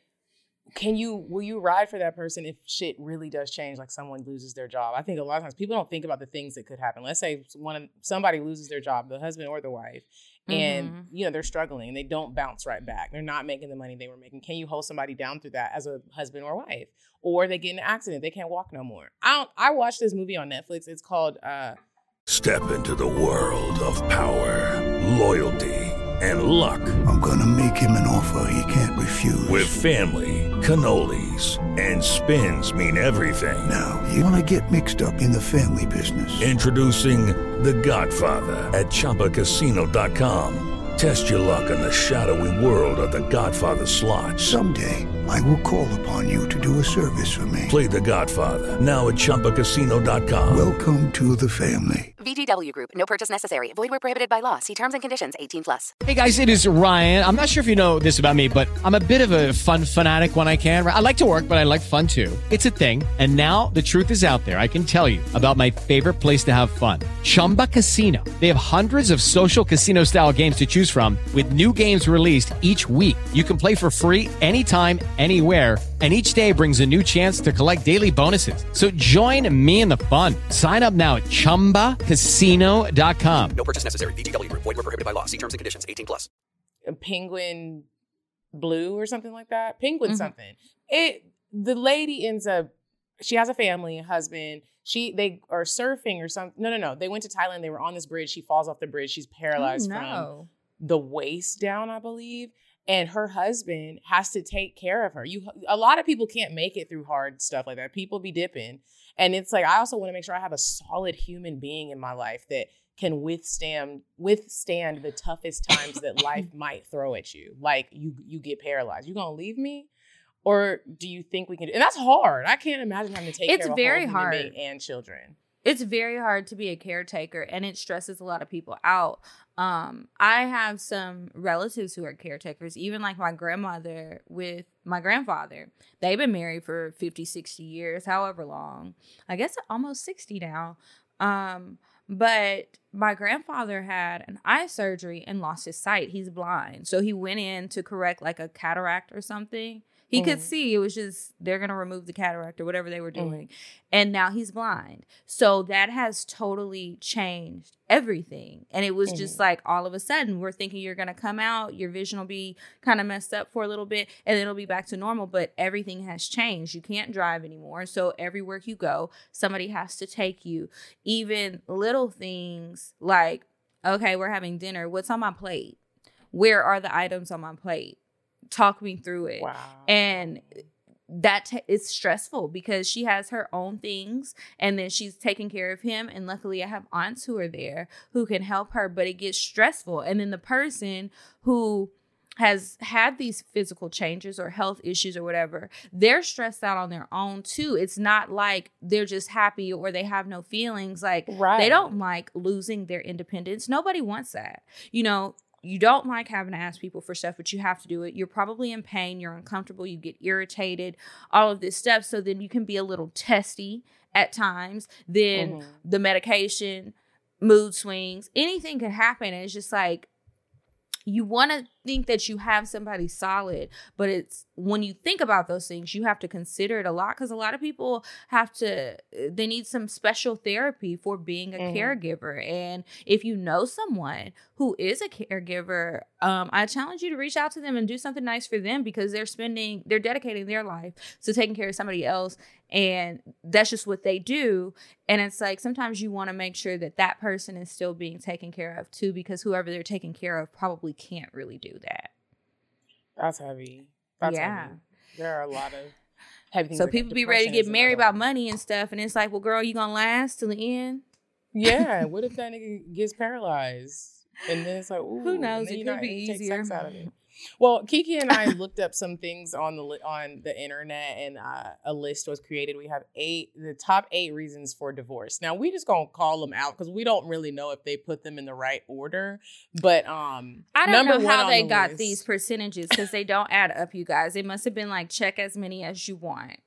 will you ride for that person if shit really does change, like someone loses their job? I think a lot of times people don't think about the things that could happen. Let's say somebody loses their job, the husband or the wife, and they're struggling and they don't bounce right back. They're not making the money they were making. Can you hold somebody down through that as a husband or wife? Or they get in an accident, they can't walk no more. I watched this movie on Netflix. It's called Step into the world of power, loyalty, and luck. I'm gonna make him an offer he can't refuse. With family, cannolis, and spins mean everything. Now, you wanna get mixed up in the family business. Introducing The Godfather at ChumbaCasino.com. Test your luck in the shadowy world of The Godfather slot. Someday, I will call upon you to do a service for me. Play The Godfather, now at ChumbaCasino.com. Welcome to the family. VGW Group. No purchase necessary. Void where prohibited by law. See terms and conditions. 18+. Hey guys, it is Ryan. I'm not sure if you know this about me, but I'm a bit of a fun fanatic when I can. I like to work, but I like fun too. It's a thing. And now the truth is out there. I can tell you about my favorite place to have fun. Chumba Casino. They have hundreds of social casino style games to choose from with new games released each week. You can play for free anytime, anywhere. And each day brings a new chance to collect daily bonuses. So join me in the fun. Sign up now at ChumbaCasino.com. No purchase necessary. VGW Group. Void where prohibited by law. See terms and conditions. 18+. A Penguin Blue or something like that. Penguin something. The lady ends up, she has a family, a husband. They are surfing or something. No. They went to Thailand. They were on this bridge. She falls off the bridge. She's paralyzed from the waist down, I believe. And her husband has to take care of her. A lot of people can't make it through hard stuff like that. People be dipping. And it's like, I also want to make sure I have a solid human being in my life that can withstand the toughest times that life might throw at you. Like you get paralyzed. You gonna leave me? Or do you think we can? And that's hard. I can't imagine having to take care of a whole human being and children. It's very hard to be a caretaker, and it stresses a lot of people out. I have some relatives who are caretakers, even like my grandmother with my grandfather. They've been married for 50, 60 years, however long. I guess almost 60 now. But my grandfather had an eye surgery and lost his sight. He's blind. So he went in to correct like a cataract or something. He could see. It was just, they're going to remove the cataract or whatever they were doing. And now he's blind. So that has totally changed everything. And it was just like, all of a sudden, we're thinking you're going to come out, your vision will be kind of messed up for a little bit, and then it'll be back to normal. But everything has changed. You can't drive anymore. So everywhere you go, somebody has to take you. Even little things like, okay, we're having dinner. What's on my plate? Where are the items on my plate? Talk me through it. Wow. And it's stressful because she has her own things and then she's taking care of him. And luckily I have aunts who are there who can help her, but it gets stressful. And then the person who has had these physical changes or health issues or whatever, they're stressed out on their own too. It's not like they're just happy or they have no feelings. Like they don't like losing their independence. Nobody wants that. You know, you don't like having to ask people for stuff, but you have to do it. You're probably in pain. You're uncomfortable. You get irritated, all of this stuff. So then you can be a little testy at times. Then the medication, mood swings, anything can happen. And it's just like, you want to think that you have somebody solid, but it's when you think about those things, you have to consider it a lot because a lot of people they need some special therapy for being a caregiver. And if you know someone who is a caregiver, I challenge you to reach out to them and do something nice for them because they're dedicating their life to taking care of somebody else. And that's just what they do. And it's like, sometimes you want to make sure that that person is still being taken care of too, because whoever they're taking care of probably can't really do that. That's heavy. That's heavy. There are a lot of heavy things. So people be ready to get married about money and stuff. And it's like, well, girl, you gonna last till the end? Yeah. What if that nigga gets paralyzed? And then it's like, ooh, who knows? It could be easier. Sex out of it. Well, Kiki and I looked up some things on the internet, and a list was created. We have the top 8 reasons for divorce. Now we just gonna call them out because we don't really know if they put them in the right order. But I don't know how they got these percentages because they don't add up, you guys. It must have been like check as many as you want.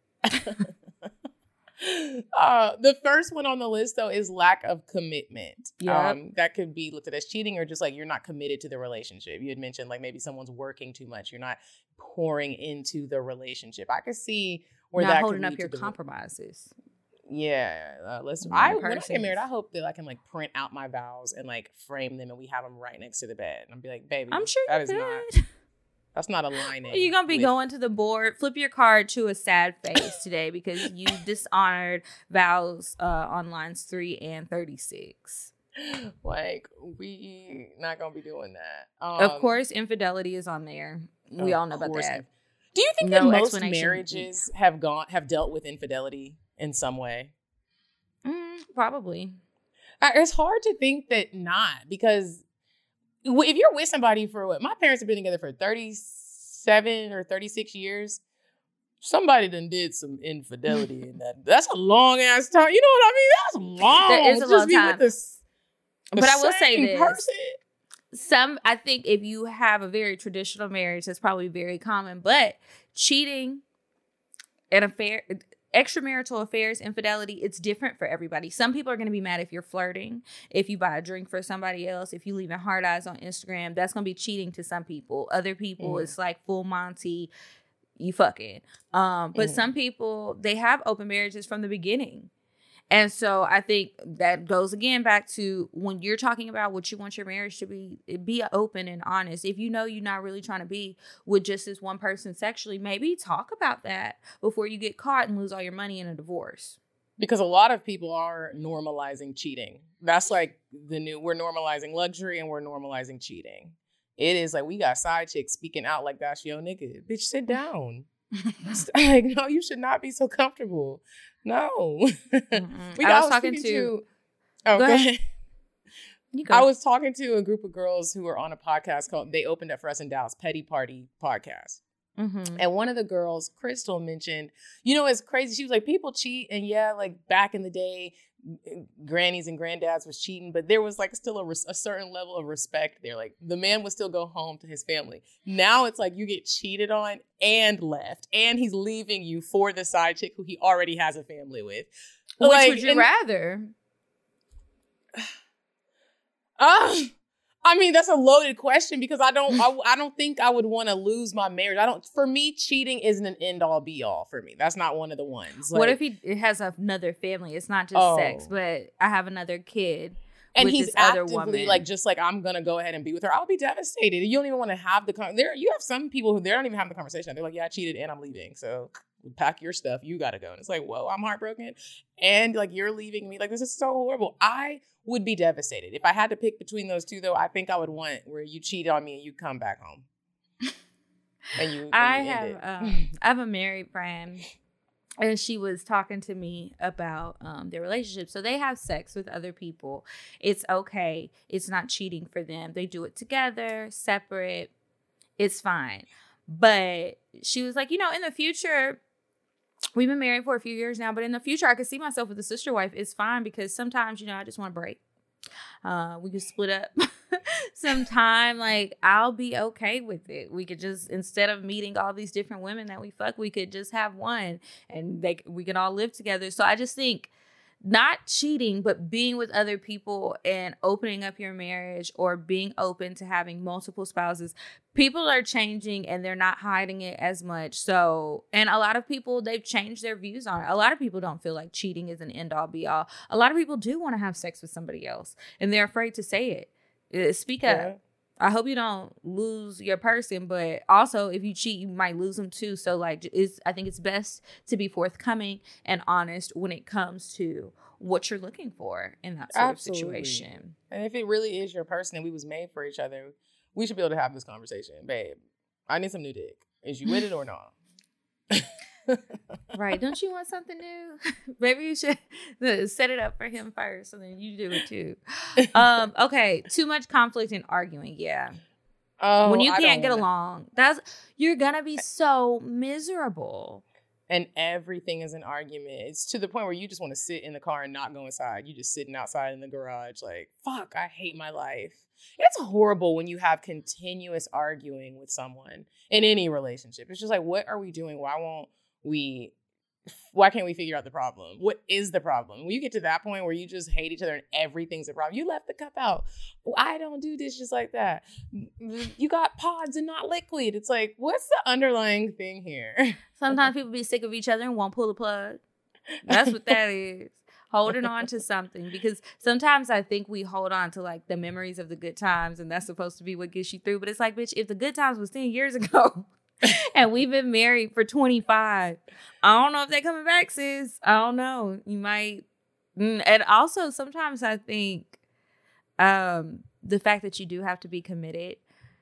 The first one on the list, though, is lack of commitment. Yep. That could be looked at as cheating or just like you're not committed to the relationship. You had mentioned like maybe someone's working too much. You're not pouring into the relationship. I could see where not that holding could up lead your to compromises. Yeah. When I get married, I hope that I can like print out my vows and like frame them and we have them right next to the bed. And I'll be like, baby, I'm sure that you is could. That's not aligning. You're going to be going to the board. Flip your card to a sad face today because you dishonored vows on lines 3 and 36. Like, we not going to be doing that. Of course, infidelity is on there. We all know about that. Do you think that most marriages have dealt with infidelity in some way? Probably. It's hard to think that not, because if you're with somebody for what? My parents have been together for 37 or 36 years. Somebody done did some infidelity in that. That's a long ass time. You know what I mean? That's long. That is a long time. But I will say this. I think if you have a very traditional marriage, that's probably very common. But cheating, extramarital affairs, infidelity, it's different for everybody. Some people are going to be mad if you're flirting, if you buy a drink for somebody else, if you leaving hard eyes on Instagram. That's going to be cheating to some people. Other people, it's like full Monty, you fucking. But some people, they have open marriages from the beginning. And so I think that goes again back to when you're talking about what you want your marriage to be open and honest. If you know you're not really trying to be with just this one person sexually, maybe talk about that before you get caught and lose all your money in a divorce. Because a lot of people are normalizing cheating. That's like we're normalizing luxury and we're normalizing cheating. It is like we got side chicks speaking out like that's your nigga. Bitch, sit down. Like, no, you should not be so comfortable. No. I was talking to go ahead. I was talking to a group of girls who were on a podcast called They Opened Up For Us in Dallas, Petty Party Podcast. And one of the girls, Crystal, mentioned, it's crazy. She was like, people cheat. And yeah, like back in the day, grannies and granddads was cheating, but there was like still a certain level of respect there. Like the man would still go home to his family. Now it's like you get cheated on and left, and he's leaving you for the side chick who he already has a family with. Which would you rather? I mean, that's a loaded question because I don't think I would want to lose my marriage. For me, cheating isn't an end all be all for me. That's not one of the ones. What if he has another family? It's not just sex, but I have another kid. And he's actively just like, I'm going to go ahead and be with her. I'll be devastated. You don't even want to have you have some people who they don't even have the conversation. They're like, yeah, I cheated and I'm leaving. So pack your stuff. You got to go. And it's like, whoa, I'm heartbroken. And like, you're leaving me. Like, this is so horrible. I would be devastated. If I had to pick between those two, though, I think I would want where you cheat on me and you come back home. I have a married friend, and she was talking to me about their relationship. So they have sex with other people. It's okay. It's not cheating for them. They do it together, separate. It's fine. But she was like, in the future, we've been married for a few years now, but in the future, I could see myself with a sister wife. It's fine because sometimes, I just want to break. We could split up sometime. Like, I'll be okay with it. We could just, instead of meeting all these different women that we fuck, we could just have one and we can all live together. So I just think not cheating, but being with other people and opening up your marriage or being open to having multiple spouses. People are changing and they're not hiding it as much. So, and a lot of people, they've changed their views on it. A lot of people don't feel like cheating is an end all be all. A lot of people do want to have sex with somebody else and they're afraid to say it. Speak up. I hope you don't lose your person, but also if you cheat, you might lose them too. So I think it's best to be forthcoming and honest when it comes to what you're looking for in that sort of situation. And if it really is your person and we was made for each other, we should be able to have this conversation. Babe, I need some new dick. Is you with it or not? Right. Don't you want something new? Maybe you should set it up for him first and then you do it too. Okay. Too much conflict and arguing. Yeah. Oh, when you can't get along, you're going to be so miserable. And everything is an argument. It's to the point where you just want to sit in the car and not go inside. You just sitting outside in the garage like, fuck, I hate my life. It's horrible when you have continuous arguing with someone in any relationship. It's just like, what are we doing? Why can't we figure out the problem? What is the problem? When you get to that point where you just hate each other and everything's a problem, you left the cup out. Well, I don't do dishes like that. You got pods and not liquid. It's like, what's the underlying thing here? Sometimes people be sick of each other and won't pull the plug. That's what that is. Holding on to something. Because sometimes I think we hold on to like the memories of the good times and that's supposed to be what gets you through. But it's like, bitch, if the good times was 10 years ago and we've been married for 25, I don't know if they're coming back, sis. I don't know. You might. And also sometimes I think the fact that you do have to be committed,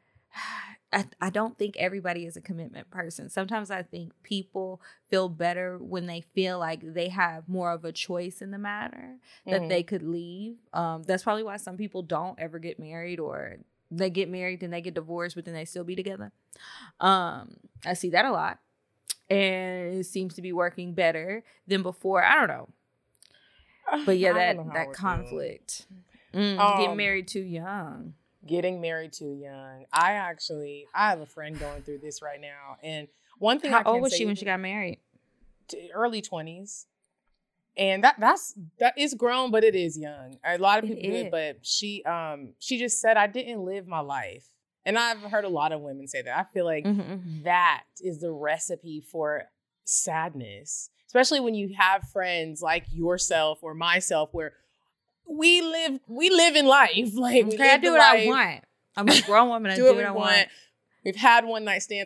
I don't think everybody is a commitment person. Sometimes I think people feel better when they feel like they have more of a choice in the matter, that they could leave. That's probably why some people don't ever get married, or they get married, then they get divorced, but then they still be together. I see that a lot. And it seems to be working better than before. I don't know. But yeah, that conflict. Getting married too young. Getting married too young. I have a friend going through this right now. And one thing How old was she when she got married? Early 20s. And that is grown, but it is young. A lot of people do it, but she just said, I didn't live my life. And I've heard a lot of women say that. I feel like that is the recipe for sadness, especially when you have friends like yourself or myself where we live in life. Like, I do what I want. I'm a grown woman. I do what I want. We've had one night stands.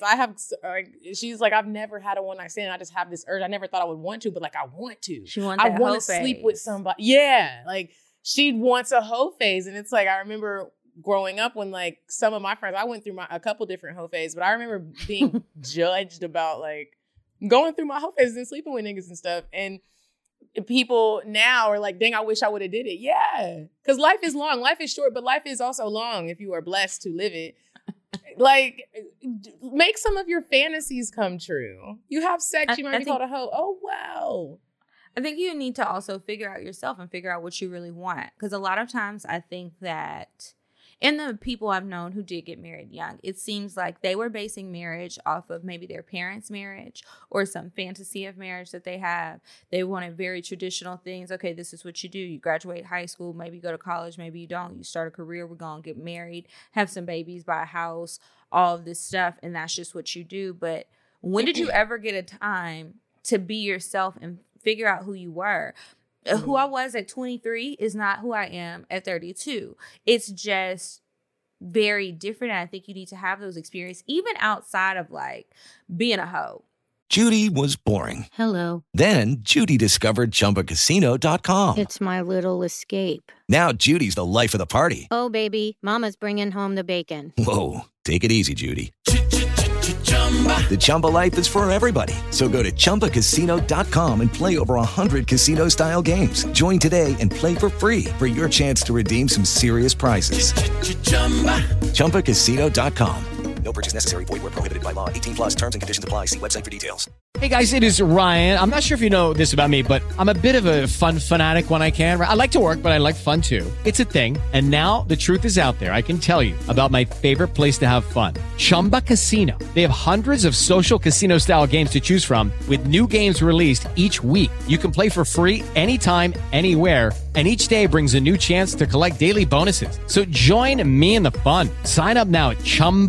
She's like, I've never had a one night stand. I just have this urge. I never thought I would want to, but like, I want to. I want to sleep with somebody. Yeah. Like, she wants a hoe phase. And it's like, I remember growing up when like some of my friends, I went through a couple different hoe phases, but I remember being judged about like going through my hoe phases and sleeping with niggas and stuff. And people now are like, dang, I wish I would have did it. Yeah. Because life is long. Life is short, but life is also long if you are blessed to live it. Like, make some of your fantasies come true. You have sex, you might be called a hoe. Oh, wow. I think you need to also figure out yourself and figure out what you really want. Because a lot of times I think that in the people I've known who did get married young, it seems like they were basing marriage off of maybe their parents' marriage or some fantasy of marriage that they have. They wanted very traditional things. Okay, this is what you do. You graduate high school, maybe you go to college, maybe you don't. You start a career, we're going to get married, have some babies, buy a house, all of this stuff, and that's just what you do. But when did you ever get a time to be yourself and figure out who you were? Who I was at 23 is not who I am at 32. It's just very different. And I think you need to have those experiences, even outside of like being a hoe. Judy was boring. Hello. Then Judy discovered ChumbaCasino.com. It's my little escape. Now Judy's the life of the party. Oh, baby, mama's bringing home the bacon. Whoa, take it easy, Judy. The Chumba life is for everybody. So go to ChumbaCasino.com and play over 100 casino-style games. Join today and play for free for your chance to redeem some serious prizes. ChumbaCasino.com. No purchase necessary. Void where prohibited by law. 18+ terms and conditions apply. See website for details. Hey guys, it is Ryan. I'm not sure if you know this about me, but I'm a bit of a fun fanatic when I can. I like to work, but I like fun too. It's a thing. And now the truth is out there. I can tell you about my favorite place to have fun. Chumba Casino. They have hundreds of social casino style games to choose from with new games released each week. You can play for free anytime, anywhere. And each day brings a new chance to collect daily bonuses. So join me in the fun. Sign up now at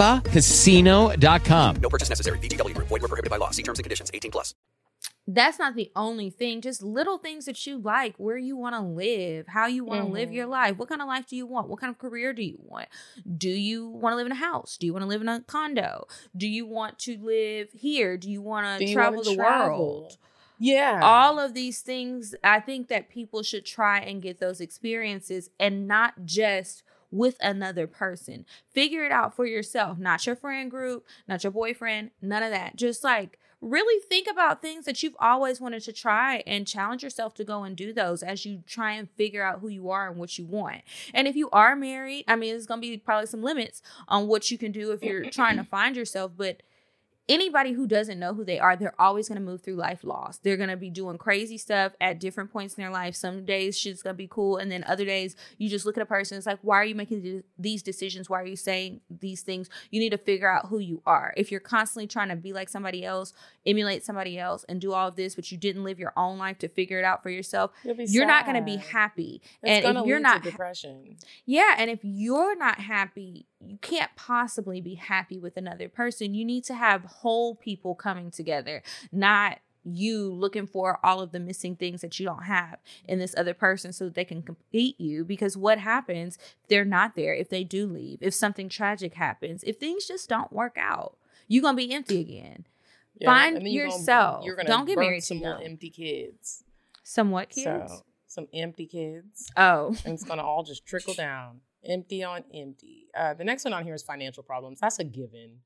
ChumbaCasino.com. No purchase necessary. VGW Group. Void where prohibited by law. See terms and conditions. 18+. That's not the only thing. Just little things that you like, where you want to live, how you want to live your life. What kind of life do you want? What kind of career do you want? Do you want to live in a house? Do you want to live in a condo? Do you want to live here? Do you want to travel the world? Yeah. All of these things, I think that people should try and get those experiences, and not just with another person. Figure it out for yourself, not your friend group, not your boyfriend, none of that. Just like really think about things that you've always wanted to try and challenge yourself to go and do those as you try and figure out who you are and what you want. And if you are married, I mean, there's going to be probably some limits on what you can do if you're trying to find yourself, but anybody who doesn't know who they are, they're always going to move through life lost. They're going to be doing crazy stuff at different points in their life. Some days shit's going to be cool. And then other days you just look at a person. It's like, why are you making these decisions? Why are you saying these things? You need to figure out who you are. If you're constantly trying to be like somebody else, emulate somebody else, and do all of this, but you didn't live your own life to figure it out for yourself, you're not going to be happy. It's and if you're not depression. Yeah. And if you're not happy, you can't possibly be happy with another person. You need to have whole people coming together, not you looking for all of the missing things that you don't have in this other person so that they can complete you. Because what happens if they're not there, if they do leave, if something tragic happens, if things just don't work out, you're going to be empty again. Yeah, Find yourself. You're gonna don't get married some too more young. empty kids. Some what kids? So, some empty kids. Oh. And it's going to all just trickle down. Empty on empty. The next one on here is financial problems. That's a given.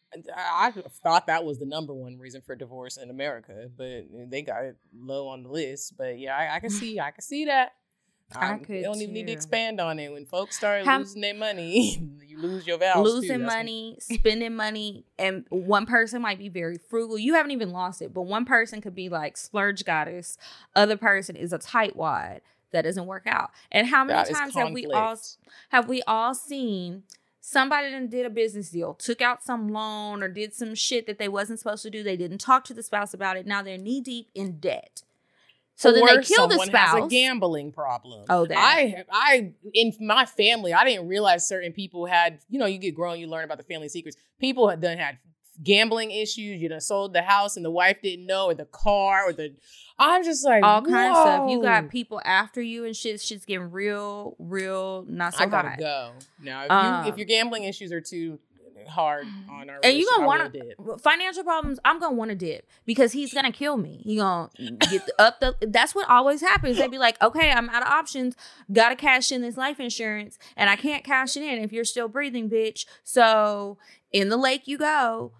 I thought that was the number one reason for divorce in America, but they got it low on the list. But yeah, I can see that. They don't even need to expand on it. When folks start losing their money, you lose your vows. Losing money, spending money, and one person might be very frugal. You haven't even lost it, but one person could be like splurge goddess. Other person is a tightwad. That doesn't work out. And how many times have we all seen somebody that did a business deal, took out some loan or did some shit that they wasn't supposed to do? They didn't talk to the spouse about it. Now they're knee deep in debt. So then they kill the spouse. Has a gambling problem. Oh, that. I in my family, I didn't realize certain people had, you get grown, you learn about the family secrets. People had gambling issues. You done sold the house and the wife didn't know, or the car, or I'm just like, all kinds of stuff. You got people after you and shit's getting real not so hot. I gotta go. Now, if your gambling issues are too hard on our and you're gonna want to financial problems, I'm gonna want to dip because he's gonna kill me. He gonna get that's what always happens. They be like, okay, I'm out of options, gotta cash in this life insurance, and I can't cash it in if you're still breathing, bitch. So in the lake you go.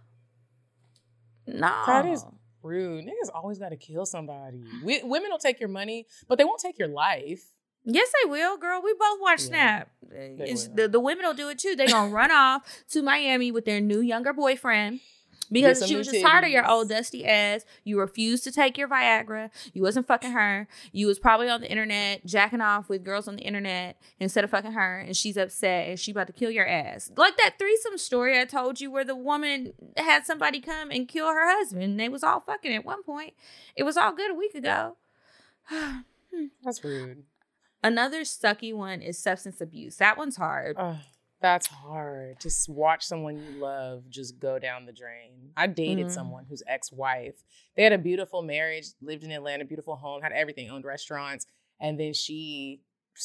No, that is rude. Niggas always gotta kill somebody. Women will take your money, but they won't take your life. Yes, they will, girl. We both watch Snap. The women will do it too. They're going to run off to Miami with their new younger boyfriend because she was just tired of your old dusty ass. You refused to take your Viagra. You wasn't fucking her. You was probably on the internet jacking off with girls on the internet instead of fucking her, and she's upset and she about to kill your ass. Like that threesome story I told you where the woman had somebody come and kill her husband and they was all fucking at one point. It was all good a week ago. That's rude. Another sucky one is substance abuse. That one's hard. That's hard. Just watch someone you love just go down the drain. I dated someone whose ex-wife, they had a beautiful marriage, lived in Atlanta, beautiful home, had everything, owned restaurants. And then she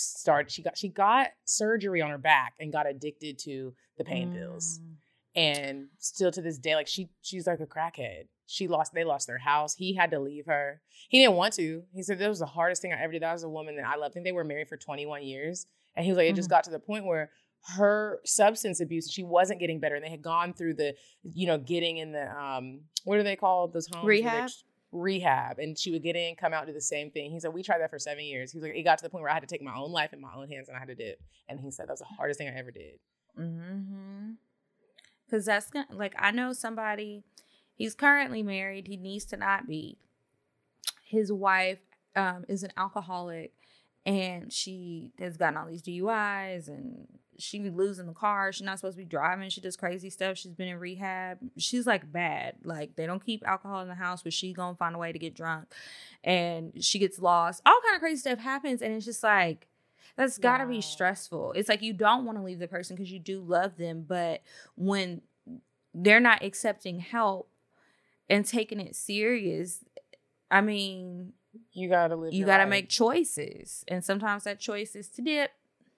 got surgery on her back and got addicted to the pain pills. And still to this day, like she's like a crackhead. They lost their house. He had to leave her. He didn't want to. He said that was the hardest thing I ever did. That was a woman that I loved. I think they were married for 21 years. And he was like, it just got to the point where her substance abuse, she wasn't getting better. And they had gone through the, getting in the, what are they called? Those homes? Rehab. And she would get in, come out, do the same thing. He said, we tried that for 7 years. He was like, it got to the point where I had to take my own life in my own hands and I had to dip. And he said, that was the hardest thing I ever did. Mm-hmm. Because that's gonna, like, I know somebody, he's currently married. He needs to not be. His wife is an alcoholic, and she has gotten all these DUIs, and she be losing the car. She's not supposed to be driving. She does crazy stuff. She's been in rehab. She's like bad. Like, they don't keep alcohol in the house, but she gonna find a way to get drunk, and she gets lost. All kind of crazy stuff happens, and it's just like, that's gotta be stressful. It's like, you don't want to leave the person because you do love them, but when they're not accepting help and taking it serious, I mean, you gotta live. You gotta make choices, and sometimes that choice is to dip.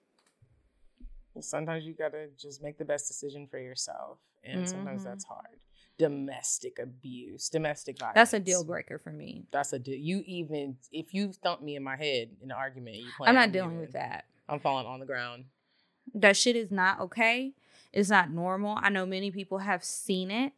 Sometimes you gotta just make the best decision for yourself, and sometimes that's hard. Domestic abuse, domestic violence. That's a deal breaker for me. That's a deal. If you thump me in my head in an argument, I'm not dealing with that. I'm falling on the ground. That shit is not okay. It's not normal. I know many people have seen it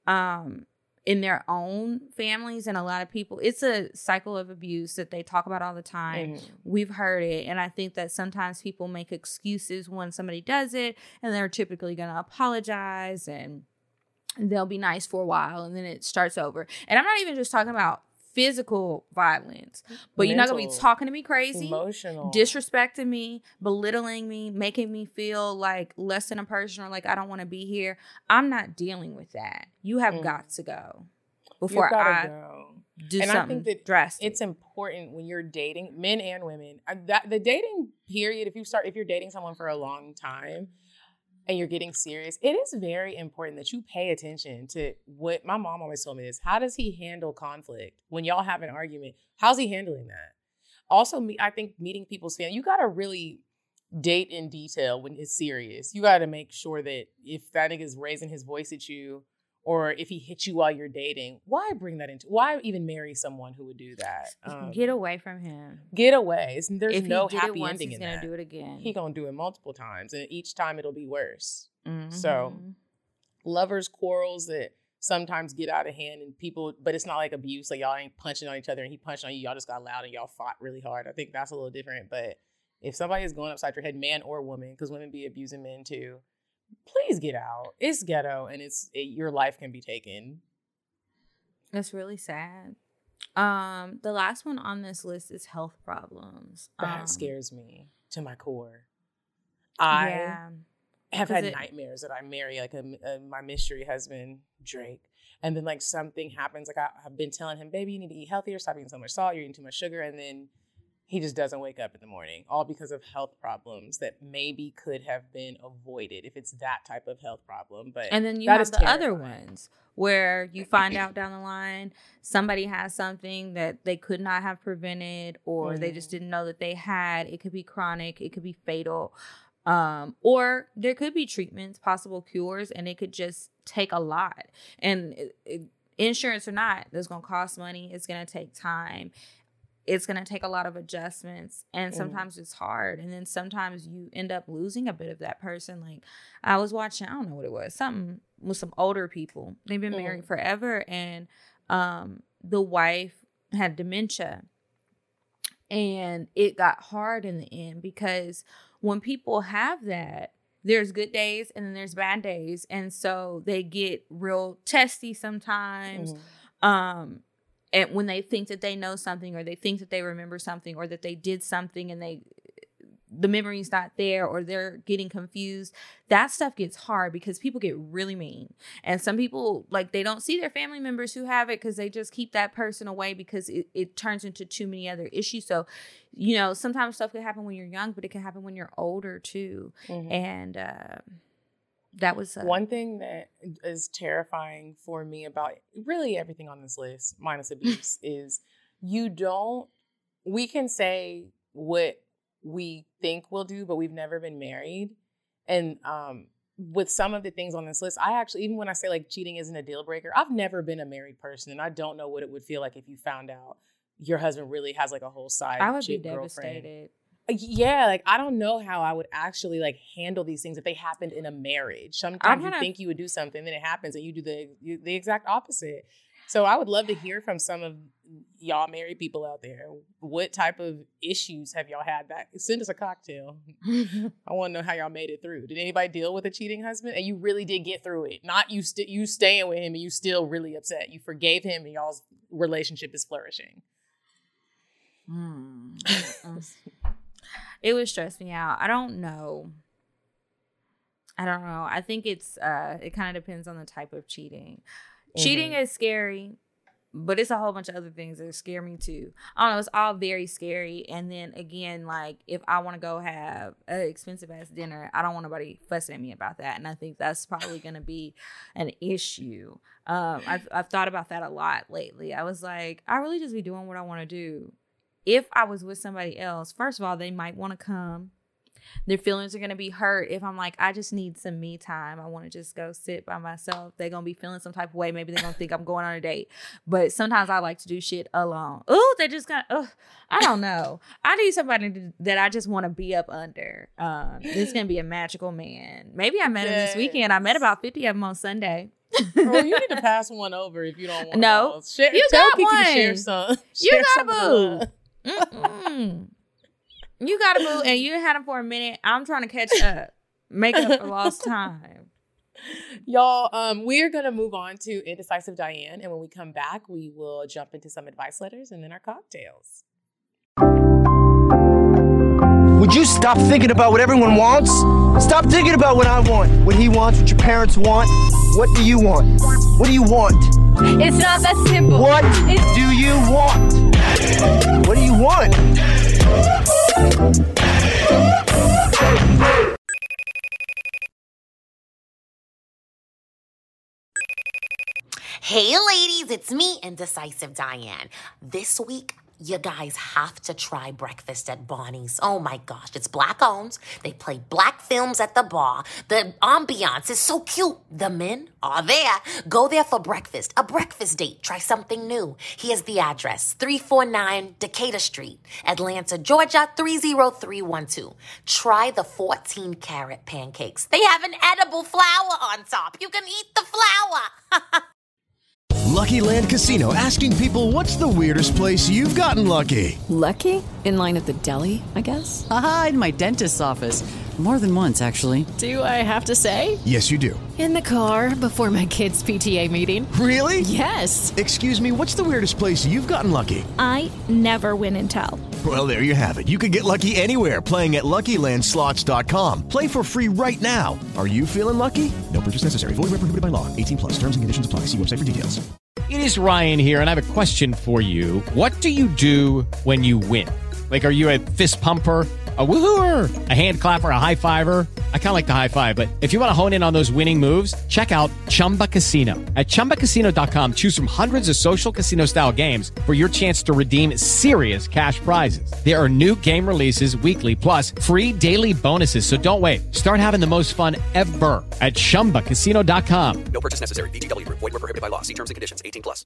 in their own families, and a lot of people, it's a cycle of abuse that they talk about all the time. We've heard it, and I think that sometimes people make excuses when somebody does it, and they're typically going to apologize, and they'll be nice for a while, and then it starts over. And I'm not even just talking about physical violence, but you're not going to be talking to me crazy, emotional, disrespecting me, belittling me, making me feel like less than a person, or like I don't want to be here. I'm not dealing with that. You have got to go before I do something I think that drastic. It's important when you're dating, men and women, that the dating period, if you're dating someone for a long time and you're getting serious, it is very important that you pay attention to what my mom always told me is, how does he handle conflict when y'all have an argument? How's he handling that? Also, I think meeting people's family, you got to really date in detail when it's serious. You got to make sure that if that nigga's raising his voice at you, or if he hits you while you're dating, why even marry someone who would do that? Get away from him. Get away. There's no happy ending in that. He's going to do it again. He's going to do it multiple times, and each time it'll be worse. So lovers' quarrels that sometimes get out of hand, and people, but it's not like abuse. Like, y'all ain't punching on each other and he punched on you. Y'all just got loud and y'all fought really hard. I think that's a little different. But if somebody is going upside your head, man or woman, because women be abusing men too, please get out. It's ghetto, and your life can be taken. That's really sad. The last one on this list is health problems. That scares me to my core. I have had nightmares that I marry like my mystery husband, Drake. And then like something happens. Like I've been telling him, baby, you need to eat healthier. Stop eating so much salt. You're eating too much sugar. And then he just doesn't wake up in the morning, all because of health problems that maybe could have been avoided if it's that type of health problem. But and then you have the other ones where you find out down the line somebody has something that they could not have prevented, or they just didn't know that they had. It could be chronic. It could be fatal. Or there could be treatments, possible cures, and it could just take a lot. And insurance or not, that's going to cost money. It's going to take time. It's going to take a lot of adjustments, and sometimes it's hard. And then sometimes you end up losing a bit of that person. Like, I was watching, I don't know what it was, something with some older people. They've been married forever, and the wife had dementia. And it got hard in the end, because when people have that, there's good days and then there's bad days. And so they get real testy sometimes. And when they think that they know something, or they think that they remember something, or that they did something and the memory's not there, or they're getting confused, that stuff gets hard because people get really mean. And some people, like, they don't see their family members who have it because they just keep that person away because it turns into too many other issues. So, you know, sometimes stuff can happen when you're young, but it can happen when you're older too. And that was one thing that is terrifying for me about really everything on this list, minus abuse, is we can say what we think we'll do, but we've never been married. And with some of the things on this list, I actually, even when I say like cheating isn't a deal breaker, I've never been a married person, and I don't know what it would feel like if you found out your husband really has like a whole side. I would be devastated. Yeah, like I don't know how I would actually like handle these things if they happened in a marriage. Sometimes you think you would do something, then it happens, and you do the exact opposite. So I would love to hear from some of y'all married people out there. What type of issues have y'all had back? Send us a cocktail. I want to know how y'all made it through. Did anybody deal with a cheating husband? And you really did get through it. Not you staying with him and you still really upset. You forgave him and y'all's relationship is flourishing. It would stress me out. I don't know. I think it kind of depends on the type of cheating. Cheating is scary, but it's a whole bunch of other things that scare me too. I don't know. It's all very scary. And then again, like if I want to go have an expensive ass dinner, I don't want nobody fussing at me about that. And I think that's probably going to be an issue. I've thought about that a lot lately. I was like, I really just be doing what I want to do. If I was with somebody else, first of all, they might want to come. Their feelings are going to be hurt if I'm like, I just need some me time. I want to just go sit by myself. They're going to be feeling some type of way. Maybe they're going to think I'm going on a date. But sometimes I like to do shit alone. Ooh, they just got, I don't know. I need somebody that I just want to be up under. This is going to be a magical man. Maybe I met him this weekend. I met about 50 of them on Sunday. Well, you need to pass one over if you don't want to. No. You got one. Share some. You got a boo. You got to move, and you had him for a minute. I'm trying to catch up, make up for lost time. Y'all, we're going to move on to Indecisive Diane, and when we come back, we will jump into some advice letters and then our cocktails. Would you stop thinking about what everyone wants? Stop thinking about what I want, what he wants, what your parents want. What do you want? What do you want? It's not that simple. What do you want? What do you want? Hey ladies, it's me, Indecisive Diane. This week, you guys have to try breakfast at Bonnie's. Oh my gosh, it's black owned. They play black films at the bar. The ambiance is so cute. The men are there. Go there for breakfast. A breakfast date. Try something new. Here's the address. 349 Decatur Street, Atlanta, Georgia, 30312. Try the 14-karat pancakes. They have an edible flour on top. You can eat the flour. Lucky Land Casino, asking people, what's the weirdest place you've gotten lucky? Lucky? In line at the deli, I guess? Aha, in my dentist's office. More than once, actually. Do I have to say? Yes, you do. In the car before my kids' PTA meeting. Really? Yes. Excuse me, what's the weirdest place you've gotten lucky? I never win and tell. Well, there you have it. You can get lucky anywhere, playing at LuckyLandSlots.com. Play for free right now. Are you feeling lucky? No purchase necessary. Void where prohibited by law. 18+. Terms and conditions apply. See website for details. It is Ryan here, and I have a question for you. What do you do when you win? Like, are you a fist pumper, a woohooer, a hand clapper, a high fiver? I kind of like the high five, but if you want to hone in on those winning moves, check out Chumba Casino. At ChumbaCasino.com, choose from hundreds of social casino-style games for your chance to redeem serious cash prizes. There are new game releases weekly, plus free daily bonuses. So don't wait. Start having the most fun ever at ChumbaCasino.com. No purchase necessary. VGW. Void where prohibited by law. See terms and conditions. 18+.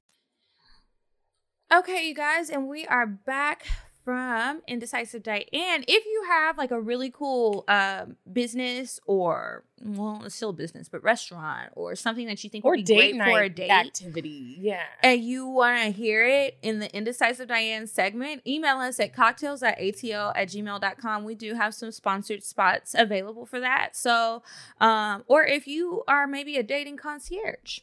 Okay, you guys, and we are back from Indecisive Diane. If you have like a really cool business, or well, it's still a business, but restaurant or something that you think would be great for a date activity, and you want to hear it in the Indecisive Diane segment, email us at cocktails@atl@gmail.com. We do have some sponsored spots available for that. So, or if you are maybe a dating concierge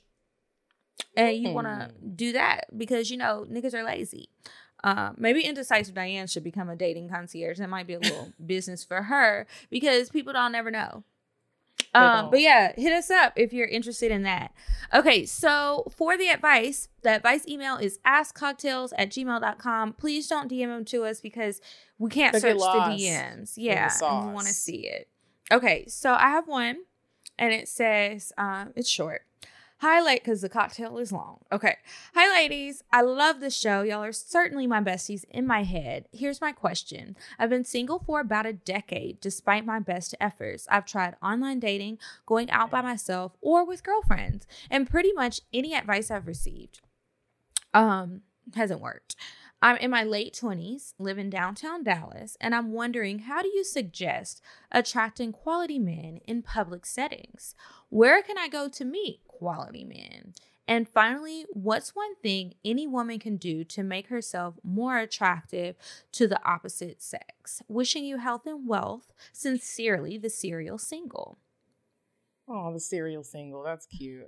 and you want to do that because, you know, niggas are lazy. Maybe Indecisive Diane should become a dating concierge. That might be a little business for her because people don't ever know. But yeah, hit us up if you're interested in that. Okay, so for the advice email is askcocktails@gmail.com. Please don't DM them to us because we can't search the DMs. Yeah, and we want to see it. Okay, so I have one, and it says, it's short. Hi, because the cocktail is long. Okay. Hi, ladies. I love the show. Y'all are certainly my besties in my head. Here's my question. I've been single for about a decade, despite my best efforts. I've tried online dating, going out by myself, or with girlfriends, and pretty much any advice I've received hasn't worked. I'm in my late 20s, live in downtown Dallas, and I'm wondering, how do you suggest attracting quality men in public settings? Where can I go to meet quality men? And finally, what's one thing any woman can do to make herself more attractive to the opposite sex? Wishing you health and wealth. Sincerely, the serial single. Oh, the serial single. That's cute.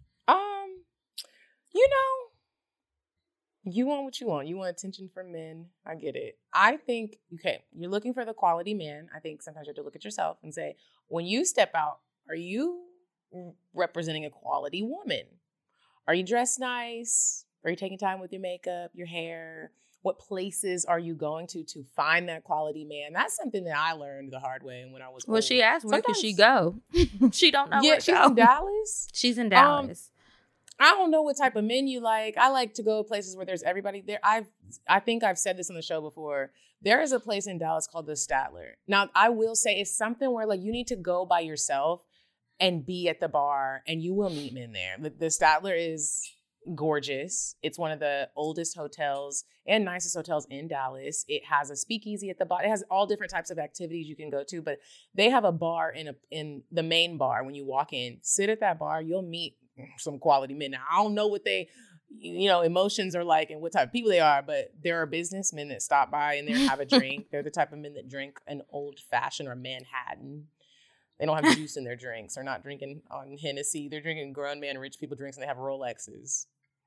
You know, you want what you want. You want attention from men. I get it. I think, okay, you're looking for the quality man. I think sometimes you have to look at yourself and say, when you step out, are you representing a quality woman? Are you dressed nice? Are you taking time with your makeup, your hair? What places are you going to find that quality man? That's something that I learned the hard way when I was old. She asked, where could she go? She don't know where to she's go. In Dallas. She's in Dallas. I don't know what type of men you like. I like to go places where there's everybody there. I think I've said this on the show before. There is a place in Dallas called the Statler. Now, I will say it's something where like you need to go by yourself and be at the bar, and you will meet men there. The Statler is gorgeous. It's one of the oldest hotels and nicest hotels in Dallas. It has a speakeasy at the bar. It has all different types of activities you can go to, but they have a bar in the main bar. When you walk in, sit at that bar, you'll meet some quality men. Now, I don't know what they, emotions are like and what type of people they are, but there are businessmen that stop by and they have a drink. They're the type of men that drink an old fashioned or Manhattan. They don't have juice in their drinks. They're not drinking on Hennessy. They're drinking grown man rich people drinks, and they have Rolexes.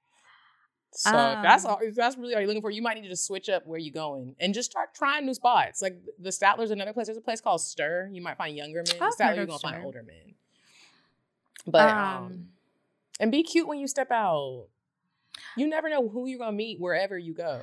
So if that's really all you're looking for, you might need to just switch up where you're going and just start trying new spots. Like the Statler's another place. There's a place called Stir. You might find younger men. The Statler, you're going to find older men. But and be cute when you step out. You never know who you're going to meet wherever you go.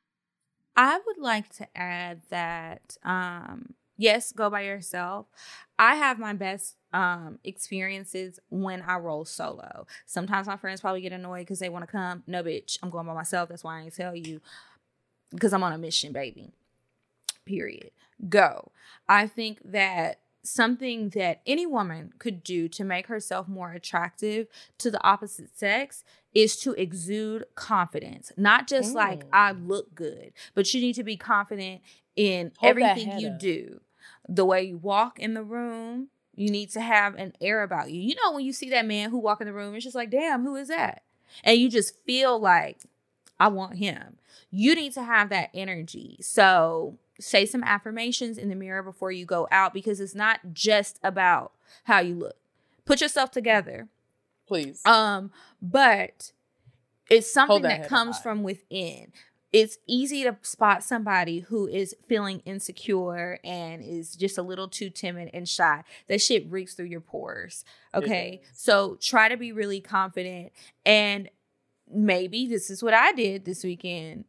I would like to add that, yes, go by yourself. I have my best experiences when I roll solo. Sometimes my friends probably get annoyed because they want to come. No, bitch, I'm going by myself. That's why I ain't tell you, because I'm on a mission, baby. Period. Go. I think that something that any woman could do to make herself more attractive to the opposite sex is to exude confidence. Not just like, I look good, but you need to be confident in everything you do. The way you walk in the room, you need to have an air about you. You know, when you see that man who walk in the room, it's just like, damn, who is that? And you just feel like, I want him. You need to have that energy. So say some affirmations in the mirror before you go out, because it's not just about how you look. Put yourself together. Please. But it's something that comes from within. It's easy to spot somebody who is feeling insecure and is just a little too timid and shy. That shit reeks through your pores. Okay. So try to be really confident. And maybe this is what I did this weekend.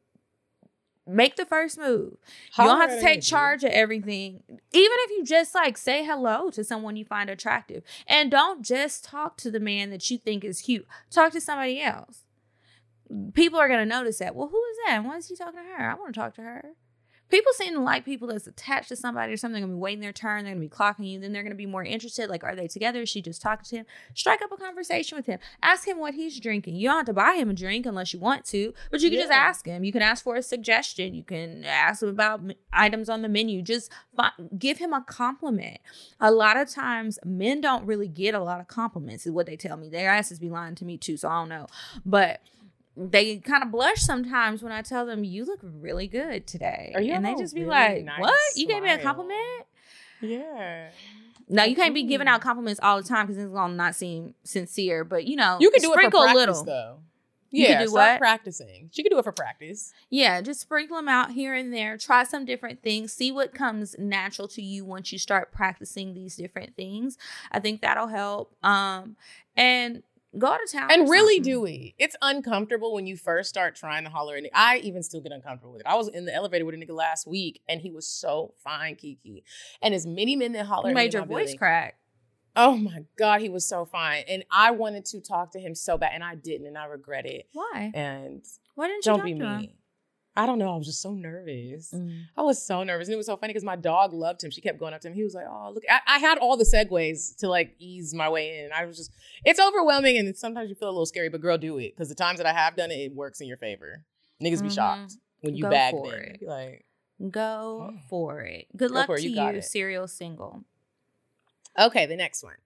Make the first move. You don't have to take charge of everything. Even if you just like say hello to someone you find attractive. And don't just talk to the man that you think is cute. Talk to somebody else. People are going to notice that. Well, who is that? Why is he talking to her? I want to talk to her. People seem to like people that's attached to somebody or something. They're going to be waiting their turn. They're going to be clocking you. Then they're going to be more interested. Like, are they together? Is she just talking to him? Strike up a conversation with him. Ask him what he's drinking. You don't have to buy him a drink unless you want to, but you can just ask him. You can ask for a suggestion. You can ask him about items on the menu. Just give him a compliment. A lot of times, men don't really get a lot of compliments, is what they tell me. Their asses be lying to me too, so I don't know. But they kind of blush sometimes when I tell them, you look really good today. And they just be like, nice what? You gave me a compliment? Yeah. No, you can't be giving out compliments all the time because it's going to not seem sincere. But, you know, you can do it for practice, a little. Though. You can do start practicing. She can do it for practice. Yeah, just sprinkle them out here and there. Try some different things. See what comes natural to you once you start practicing these different things. I think that'll help. And go out of town. And really do it. It's uncomfortable when you first start trying to holler at. I even still get uncomfortable with it. I was in the elevator with a nigga last week, and he was so fine, Kiki. And as many men that holler at me, made your voice crack. Oh my God, he was so fine. And I wanted to talk to him so bad, and I didn't, and I regret it. Why? And why didn't you don't talk be to me. him? I don't know. I was just so nervous. I was so nervous. And it was so funny because my dog loved him. She kept going up to him. He was like, oh, look. I had all the segues to like ease my way in. I was just, it's overwhelming. And sometimes you feel a little scary, but girl, do it. Because the times that I have done it, it works in your favor. Niggas be shocked when you Go bag for them. it. Be like, Go for it. Good luck for it. to You got you, it. serial single. okay, the next one.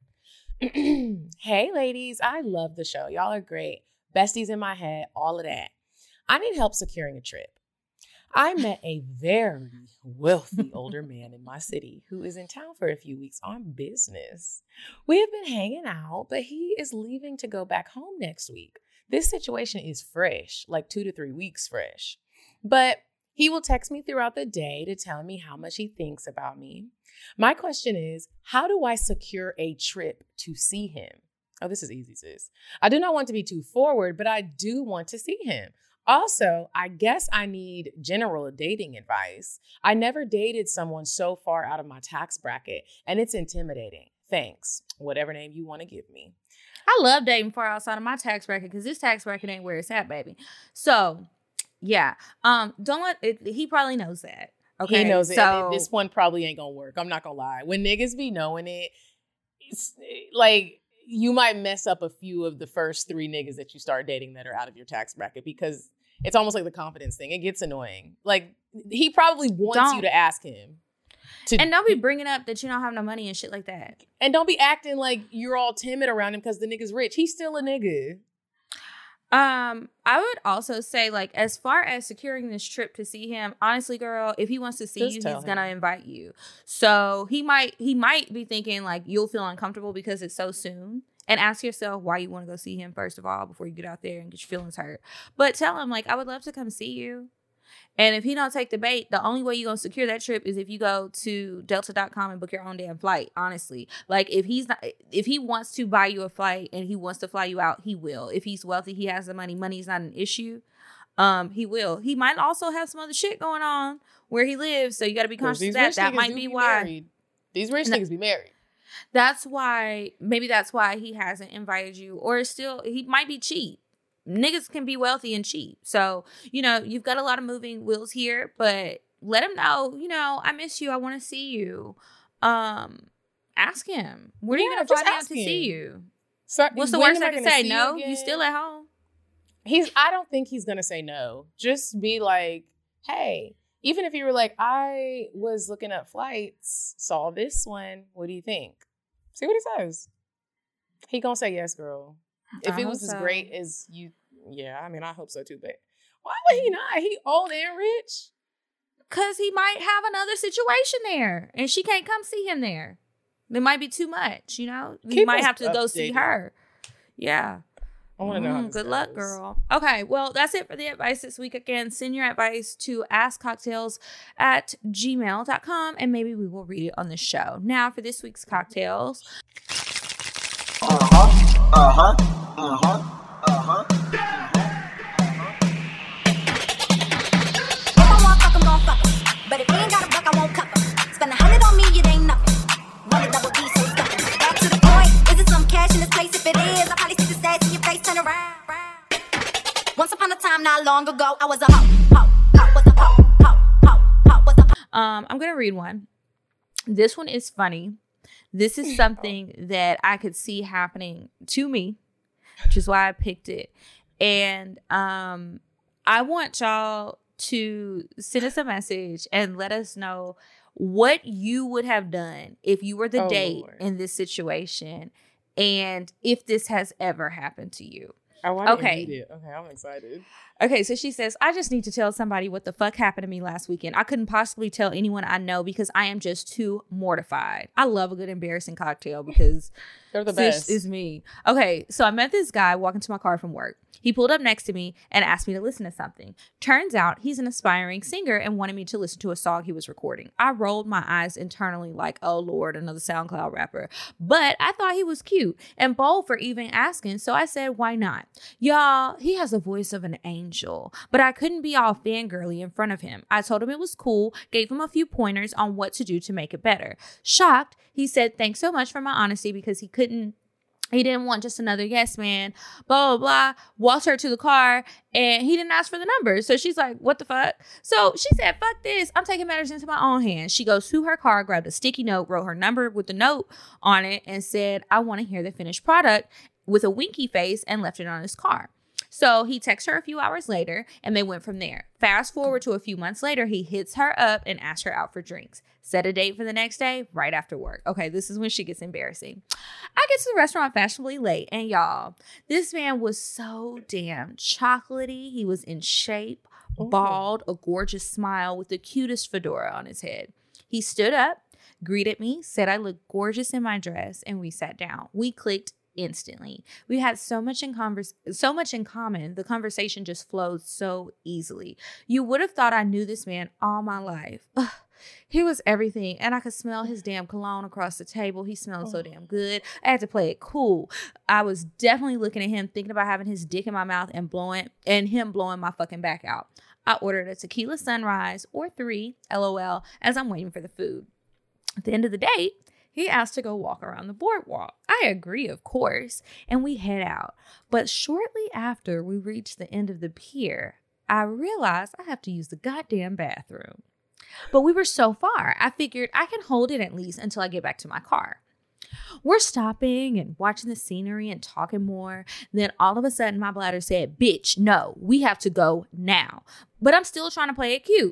Hey, ladies, I love the show. Y'all are great. Besties in my head, all of that. I need help securing a trip. I met a very wealthy older man in my city who is in town for a few weeks on business. We have been hanging out, but he is leaving to go back home next week. This situation is fresh, like 2 to 3 weeks fresh. But he will text me throughout the day to tell me how much he thinks about me. My question is, how do I secure a trip to see him? Oh, this is easy, sis. I do not want to be too forward, but I do want to see him. Also, I guess I need general dating advice. I never dated someone so far out of my tax bracket, and it's intimidating. Thanks. Whatever name you want to give me. I love dating far outside of my tax bracket because this tax bracket ain't where it's at, baby. So, yeah. Don't let it, he probably knows that. Okay. He knows it. So, This one probably ain't gonna work. I'm not gonna lie. When niggas be knowing it, it's like you might mess up a few of the first 3 niggas that you start dating that are out of your tax bracket because it's almost like the confidence thing. It gets annoying. Like he probably wants you to ask him. And don't be bringing up that you don't have no money and shit like that. And don't be acting like you're all timid around him because the nigga's rich. He's still a nigga. I would also say, like, as far as securing this trip to see him, honestly, girl, if he wants to see you, he's gonna invite you. So he might be thinking like you'll feel uncomfortable because it's so soon. And ask yourself why you want to go see him first of all before you get out there and get your feelings hurt. But tell him, like, I would love to come see you. And if he don't take the bait, the only way you're going to secure that trip is if you go to delta.com and book your own damn flight, honestly. Like, if he wants to buy you a flight and he wants to fly you out, he will. If he's wealthy, he has the money. Money's not an issue. He will. He might also have some other shit going on where he lives, so you got to be conscious of that. That might be why. Married. These rich niggas be married. Maybe that's why he hasn't invited you, or he might be cheap. Niggas can be wealthy and cheap. So, you've got a lot of moving wheels here, but let him know, I miss you. I want to see you. Ask him. When are you going to fly down to see you? So, what's the worst I can say? No? You still at home? I don't think he's going to say no. Just be like, hey, even if you were like, I was looking up flights, saw this one. What do you think? See what he says. He gonna say yes, girl. If it was as great as you, yeah, I mean, I hope so too, but why would he not? He old and rich. Because he might have another situation there and she can't come see him there. It might be too much, You might have to go see her. Yeah. I want to know how this good goes. luck, girl. Okay, well, that's it for the advice this week. Again, send your advice to askcocktails@gmail.com and maybe we will read it on the show. Now for this week's cocktails. But if he ain't got a buck, I won't cover. Spend 100 on me, it ain't nothing. Run a double D, so stuffing. Back to the point. Is it some cash in this place? If it is, I probably stick the stats in your face, turn around. Once upon a time, not long ago, I was a hoe. I'm gonna read one. This one is funny. This is something that I could see happening to me, which is why I picked it. And I want y'all to send us a message and let us know what you would have done if you were the date in this situation and if this has ever happened to you. I want to read it. Okay, I'm excited. Okay, so she says, I just need to tell somebody what the fuck happened to me last weekend. I couldn't possibly tell anyone I know because I am just too mortified. I love a good embarrassing cocktail because they're the best. This is me. Okay, so I met this guy walking to my car from work. He pulled up next to me and asked me to listen to something. Turns out he's an aspiring singer and wanted me to listen to a song he was recording. I rolled my eyes internally like, oh Lord, another SoundCloud rapper. But I thought he was cute and bold for even asking, so I said, why not? Y'all, he has the voice of an angel, but I couldn't be all fangirly in front of him. I told him it was cool, gave him a few pointers on what to do to make it better. Shocked, he said, thanks so much for my honesty because he didn't want just another yes man, blah, blah, blah. Walked her to the car and he didn't ask for the number. So she's like, what the fuck? So she said, fuck this. I'm taking matters into my own hands. She goes to her car, grabbed a sticky note, wrote her number with the note on it and said, I want to hear the finished product with a winky face and left it on his car. So he texts her a few hours later and they went from there. Fast forward to a few months later, he hits her up and asks her out for drinks. Set a date for the next day, right after work. Okay, this is when shit gets embarrassing. I get to the restaurant fashionably late, and y'all, this man was so damn chocolatey. He was in shape, bald, a gorgeous smile with the cutest fedora on his head. He stood up, greeted me, said I looked gorgeous in my dress, and we sat down. We clicked instantly. We had so much in common. The conversation just flowed so easily. You would have thought I knew this man all my life. Ugh. He was everything, and I could smell his damn cologne across the table. He smelled so damn good. I had to play it cool. I was definitely looking at him, thinking about having his dick in my mouth and him blowing my fucking back out. I ordered a tequila sunrise or 3, LOL, as I'm waiting for the food. At the end of the date, he asked to go walk around the boardwalk. I agree, of course, and we head out. But shortly after we reach the end of the pier, I realized I have to use the goddamn bathroom. But we were so far, I figured I can hold it at least until I get back to my car. We're stopping and watching the scenery and talking more. Then all of a sudden, my bladder said, bitch, no, we have to go now. But I'm still trying to play it cute.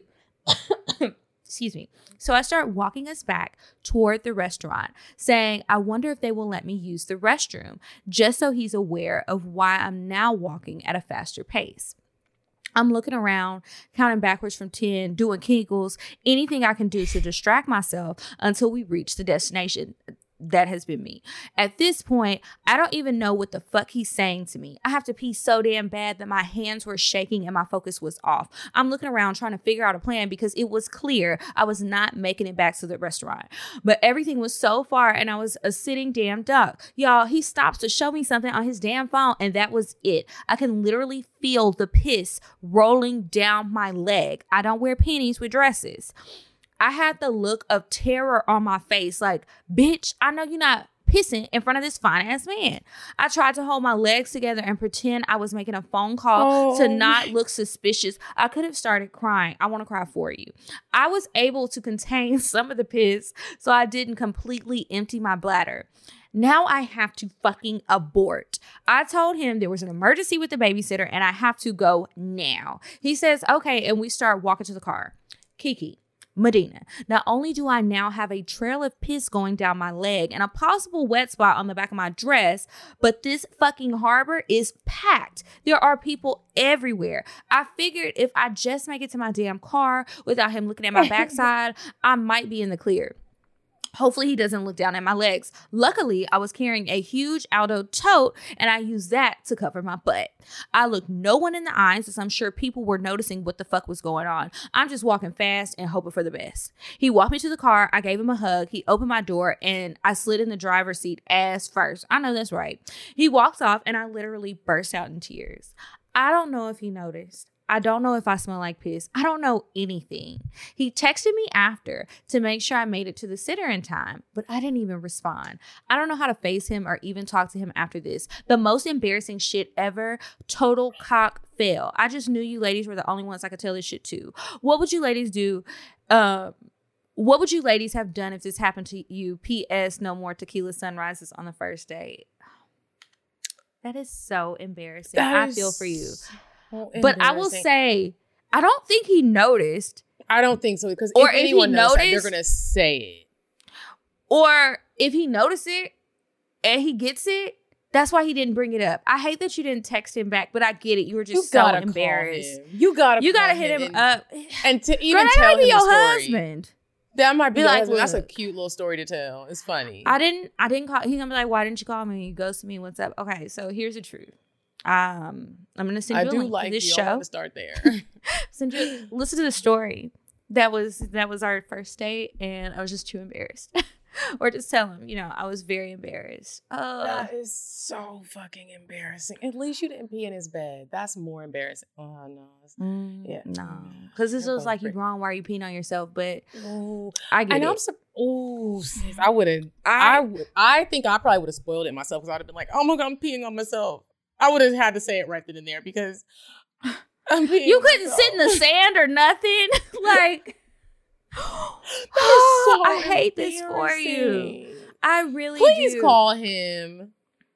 Excuse me. So I start walking us back toward the restaurant, saying, I wonder if they will let me use the restroom, just so he's aware of why I'm now walking at a faster pace. I'm looking around, counting backwards from 10, doing Kegels, anything I can do to distract myself until we reach the destination. That has been me. At this point, I don't even know what the fuck he's saying to me. I have to pee so damn bad that my hands were shaking and my focus was off. I'm looking around trying to figure out a plan because it was clear I was not making it back to the restaurant. But everything was so far and I was a sitting damn duck. Y'all, he stops to show me something on his damn phone and that was it. I can literally feel the piss rolling down my leg. I don't wear panties with dresses. I had the look of terror on my face, like, bitch, I know you're not pissing in front of this fine-ass man. I tried to hold my legs together and pretend I was making a phone call to not look suspicious. I could have started crying. I want to cry for you. I was able to contain some of the piss, so I didn't completely empty my bladder. Now I have to fucking abort. I told him there was an emergency with the babysitter and I have to go now. He says, okay, and we start walking to the car. Kiki, Medina, not only do I now have a trail of piss going down my leg and a possible wet spot on the back of my dress, but this fucking harbor is packed. There are people everywhere. I figured if I just make it to my damn car without him looking at my backside, I might be in the clear. Hopefully he doesn't look down at my legs. Luckily, I was carrying a huge Aldo tote and I used that to cover my butt. I looked no one in the eyes as I'm sure people were noticing what the fuck was going on. I'm just walking fast and hoping for the best. He walked me to the car. I gave him a hug. He opened my door and I slid in the driver's seat ass first. I know that's right. He walks off and I literally burst out in tears. I don't know if he noticed. I don't know if I smell like piss. I don't know anything. He texted me after to make sure I made it to the sitter in time, but I didn't even respond. I don't know how to face him or even talk to him after this. The most embarrassing shit ever. Total cock fail. I just knew you ladies were the only ones I could tell this shit to. What would you ladies do? What would you ladies have done if this happened to you? P.S. No more tequila sunrises on the first date. That is so embarrassing. I feel for you. But I will say, I don't think he noticed. I don't think so. Because if anyone noticed, they're going to say it. Or if he noticed it and he gets it, that's why he didn't bring it up. I hate that you didn't text him back, but I get it. You were just so embarrassed. You gotta hit him up. And to even tell him the your story. Husband. That might be your husband. That's a cute little story to tell. It's funny. I didn't call. He's going to be like, why didn't you call me? He goes to me, what's up? Okay, so here's the truth. I'm going to send you a link to this show. I to start there. Listen to the story. That was our first date, and I was just too embarrassed. Or just tell him, I was very embarrassed. That is so fucking embarrassing. At least you didn't pee in his bed. That's more embarrassing. Oh, no. Yeah. No. Because this looks like you're grown. Why are you peeing on yourself? But I get it. Sis, I wouldn't. I think I probably would have spoiled it myself because I would have been like, oh my God, I'm peeing on myself. I would have had to say it right then and there because I'm peeing you couldn't sit in the sand or nothing. Like, I hate this for you. I really Please call him.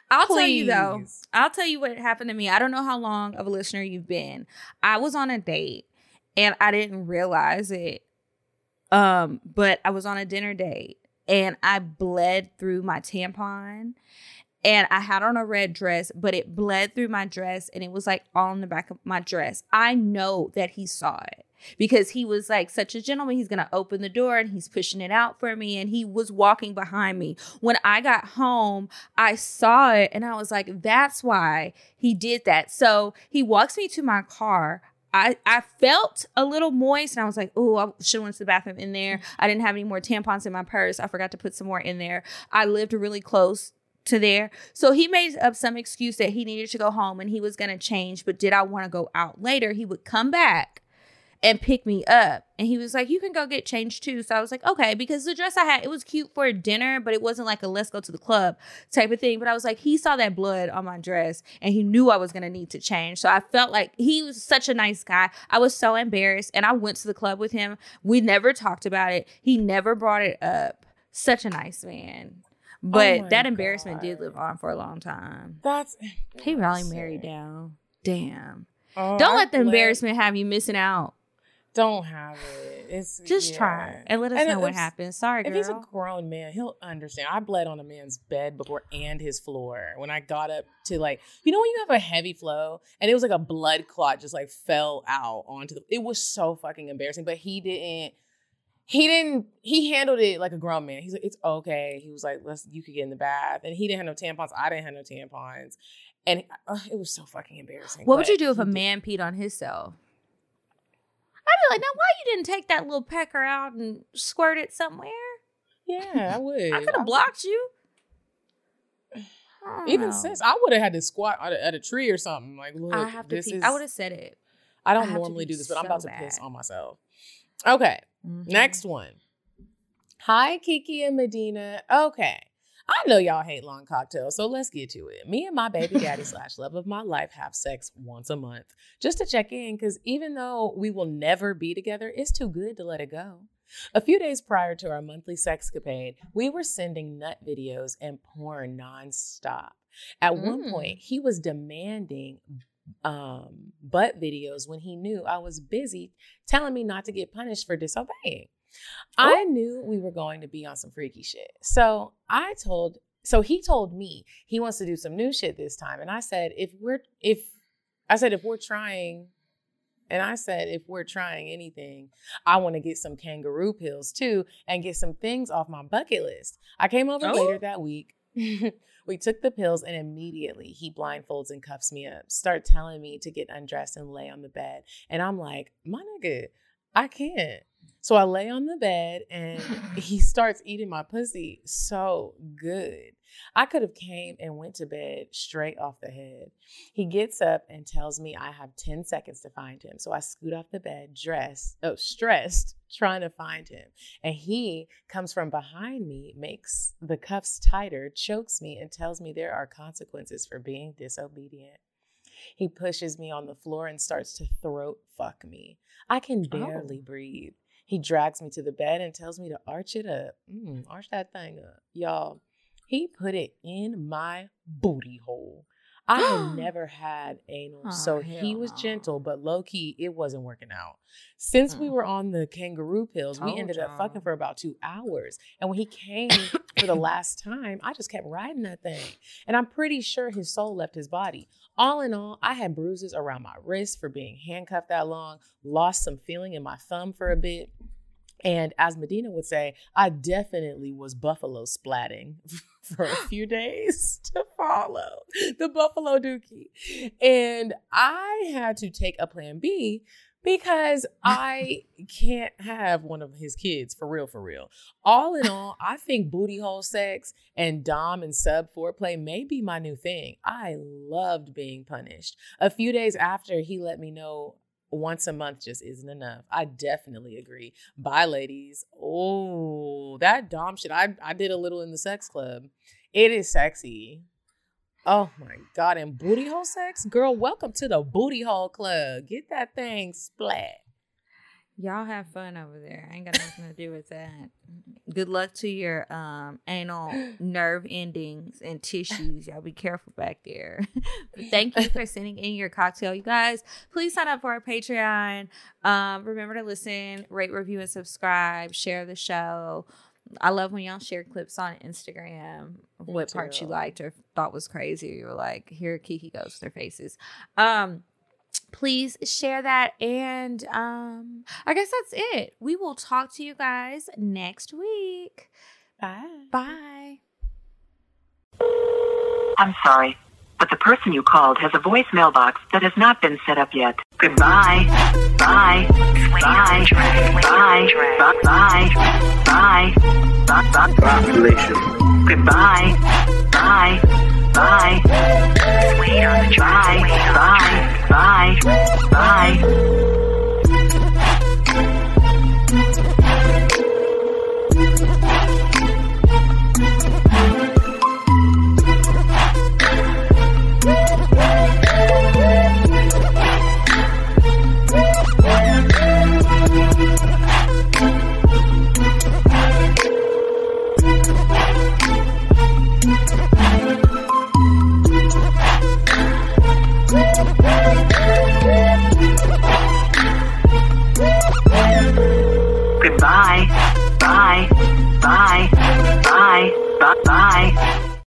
I'll tell you though. I'll tell you what happened to me. I don't know how long of a listener you've been. I was on a date and I didn't realize it. But I was on a dinner date and I bled through my tampon. And I had on a red dress, but it bled through my dress and it was like on the back of my dress. I know that he saw it because he was like such a gentleman. He's going to open the door and he's pushing it out for me. And he was walking behind me. When I got home, I saw it and I was like, that's why he did that. So he walks me to my car. I felt a little moist and I was like, oh, I should have went to the bathroom in there. I didn't have any more tampons in my purse. I forgot to put some more in there. I lived really close to there. So he made up some excuse that he needed to go home and he was going to change. But did I want to go out later? He would come back and pick me up. And he was like, you can go get changed too. So I was like, okay, because the dress I had, it was cute for a dinner, but it wasn't like a let's go to the club type of thing. But I was like, he saw that blood on my dress and he knew I was going to need to change. So I felt like he was such a nice guy. I was so embarrassed and I went to the club with him. We never talked about it. He never brought it up. Such a nice man. But that embarrassment did live on for a long time. He probably married down. Damn. Don't let the embarrassment have you missing out. Don't have it. It's just try and let us know what happens. Sorry, girl. If he's a grown man, he'll understand. I bled on a man's bed before and his floor when I got up to when you have a heavy flow and it was like a blood clot just like fell out onto it was so fucking embarrassing. But he handled it like a grown man. He's like, it's okay. He was like, you could get in the bath. And he didn't have no tampons. I didn't have no tampons. And it was so fucking embarrassing. What would you do if a man peed on himself? I'd be like, now why you didn't take that little pecker out and squirt it somewhere? Yeah, I would. I could have blocked you. Even since I would have had to squat at a tree or something. Like, look, I have to pee. I would have said it. I don't normally do this, but I'm about to piss on myself. Okay. Next one. Hi, Kiki and Medina. Okay. I know y'all hate long cocktails, so let's get to it. Me and my baby daddy / love of my life have sex once a month just to check in because even though we will never be together, it's too good to let it go. A few days prior to our monthly sexcapade, we were sending nut videos and porn nonstop. At one point, he was demanding butt videos when he knew I was busy, telling me not to get punished for disobeying. I knew we were going to be on some freaky shit. So he told me he wants to do some new shit this time. And I said, if we're trying anything, I want to get some kangaroo pills too and get some things off my bucket list. I came over later that week. We took the pills and immediately he blindfolds and cuffs me up, start telling me to get undressed and lay on the bed. And I'm like, my nigga, I can't. So I lay on the bed and he starts eating my pussy so good. I could have came and went to bed straight off the head. He gets up and tells me I have 10 seconds to find him. So I scoot off the bed, stressed, trying to find him. And he comes from behind me, makes the cuffs tighter, chokes me, and tells me there are consequences for being disobedient. He pushes me on the floor and starts to throat fuck me. I can barely breathe. He drags me to the bed and tells me to arch it up. Arch that thing up. Y'all, he put it in my booty hole. I had never had anal, so he was gentle, but low-key, it wasn't working out. Since we were on the kangaroo pills, we ended up fucking for about 2 hours. And when he came for the last time, I just kept riding that thing. And I'm pretty sure his soul left his body. All in all, I had bruises around my wrist for being handcuffed that long, lost some feeling in my thumb for a bit. And as Medina would say, I definitely was buffalo splatting for a few days to follow the buffalo dookie. And I had to take a plan B because I can't have one of his kids for real. All in all, I think booty hole sex and dom and sub foreplay may be my new thing. I loved being punished. A few days after he let me know once a month just isn't enough. I definitely agree. Bye, ladies. Oh, that dom shit. I did a little in the sex club. It is sexy. Oh my God. And booty hole sex? Girl, welcome to the booty hole club. Get that thing splat. Y'all have fun over there. I ain't got nothing to do with that. Good luck to your anal nerve endings and tissues. Y'all be careful back there. Thank you for sending in your cocktail. You guys, please sign up for our Patreon. Remember to listen, rate, review, and subscribe. Share the show. I love when y'all share clips on Instagram of what parts you liked or thought was crazy. You were like, here Kiki goes with their faces. Please share that. And I guess that's it. We will talk to you guys next week. Bye. Bye. I'm sorry, but the person you called has a voicemail box that has not been set up yet. Goodbye. Bye. Bye. Bye. Bye. Bye. Bye. Population. Goodbye. Bye. Bye. Bye. Bye. Bye.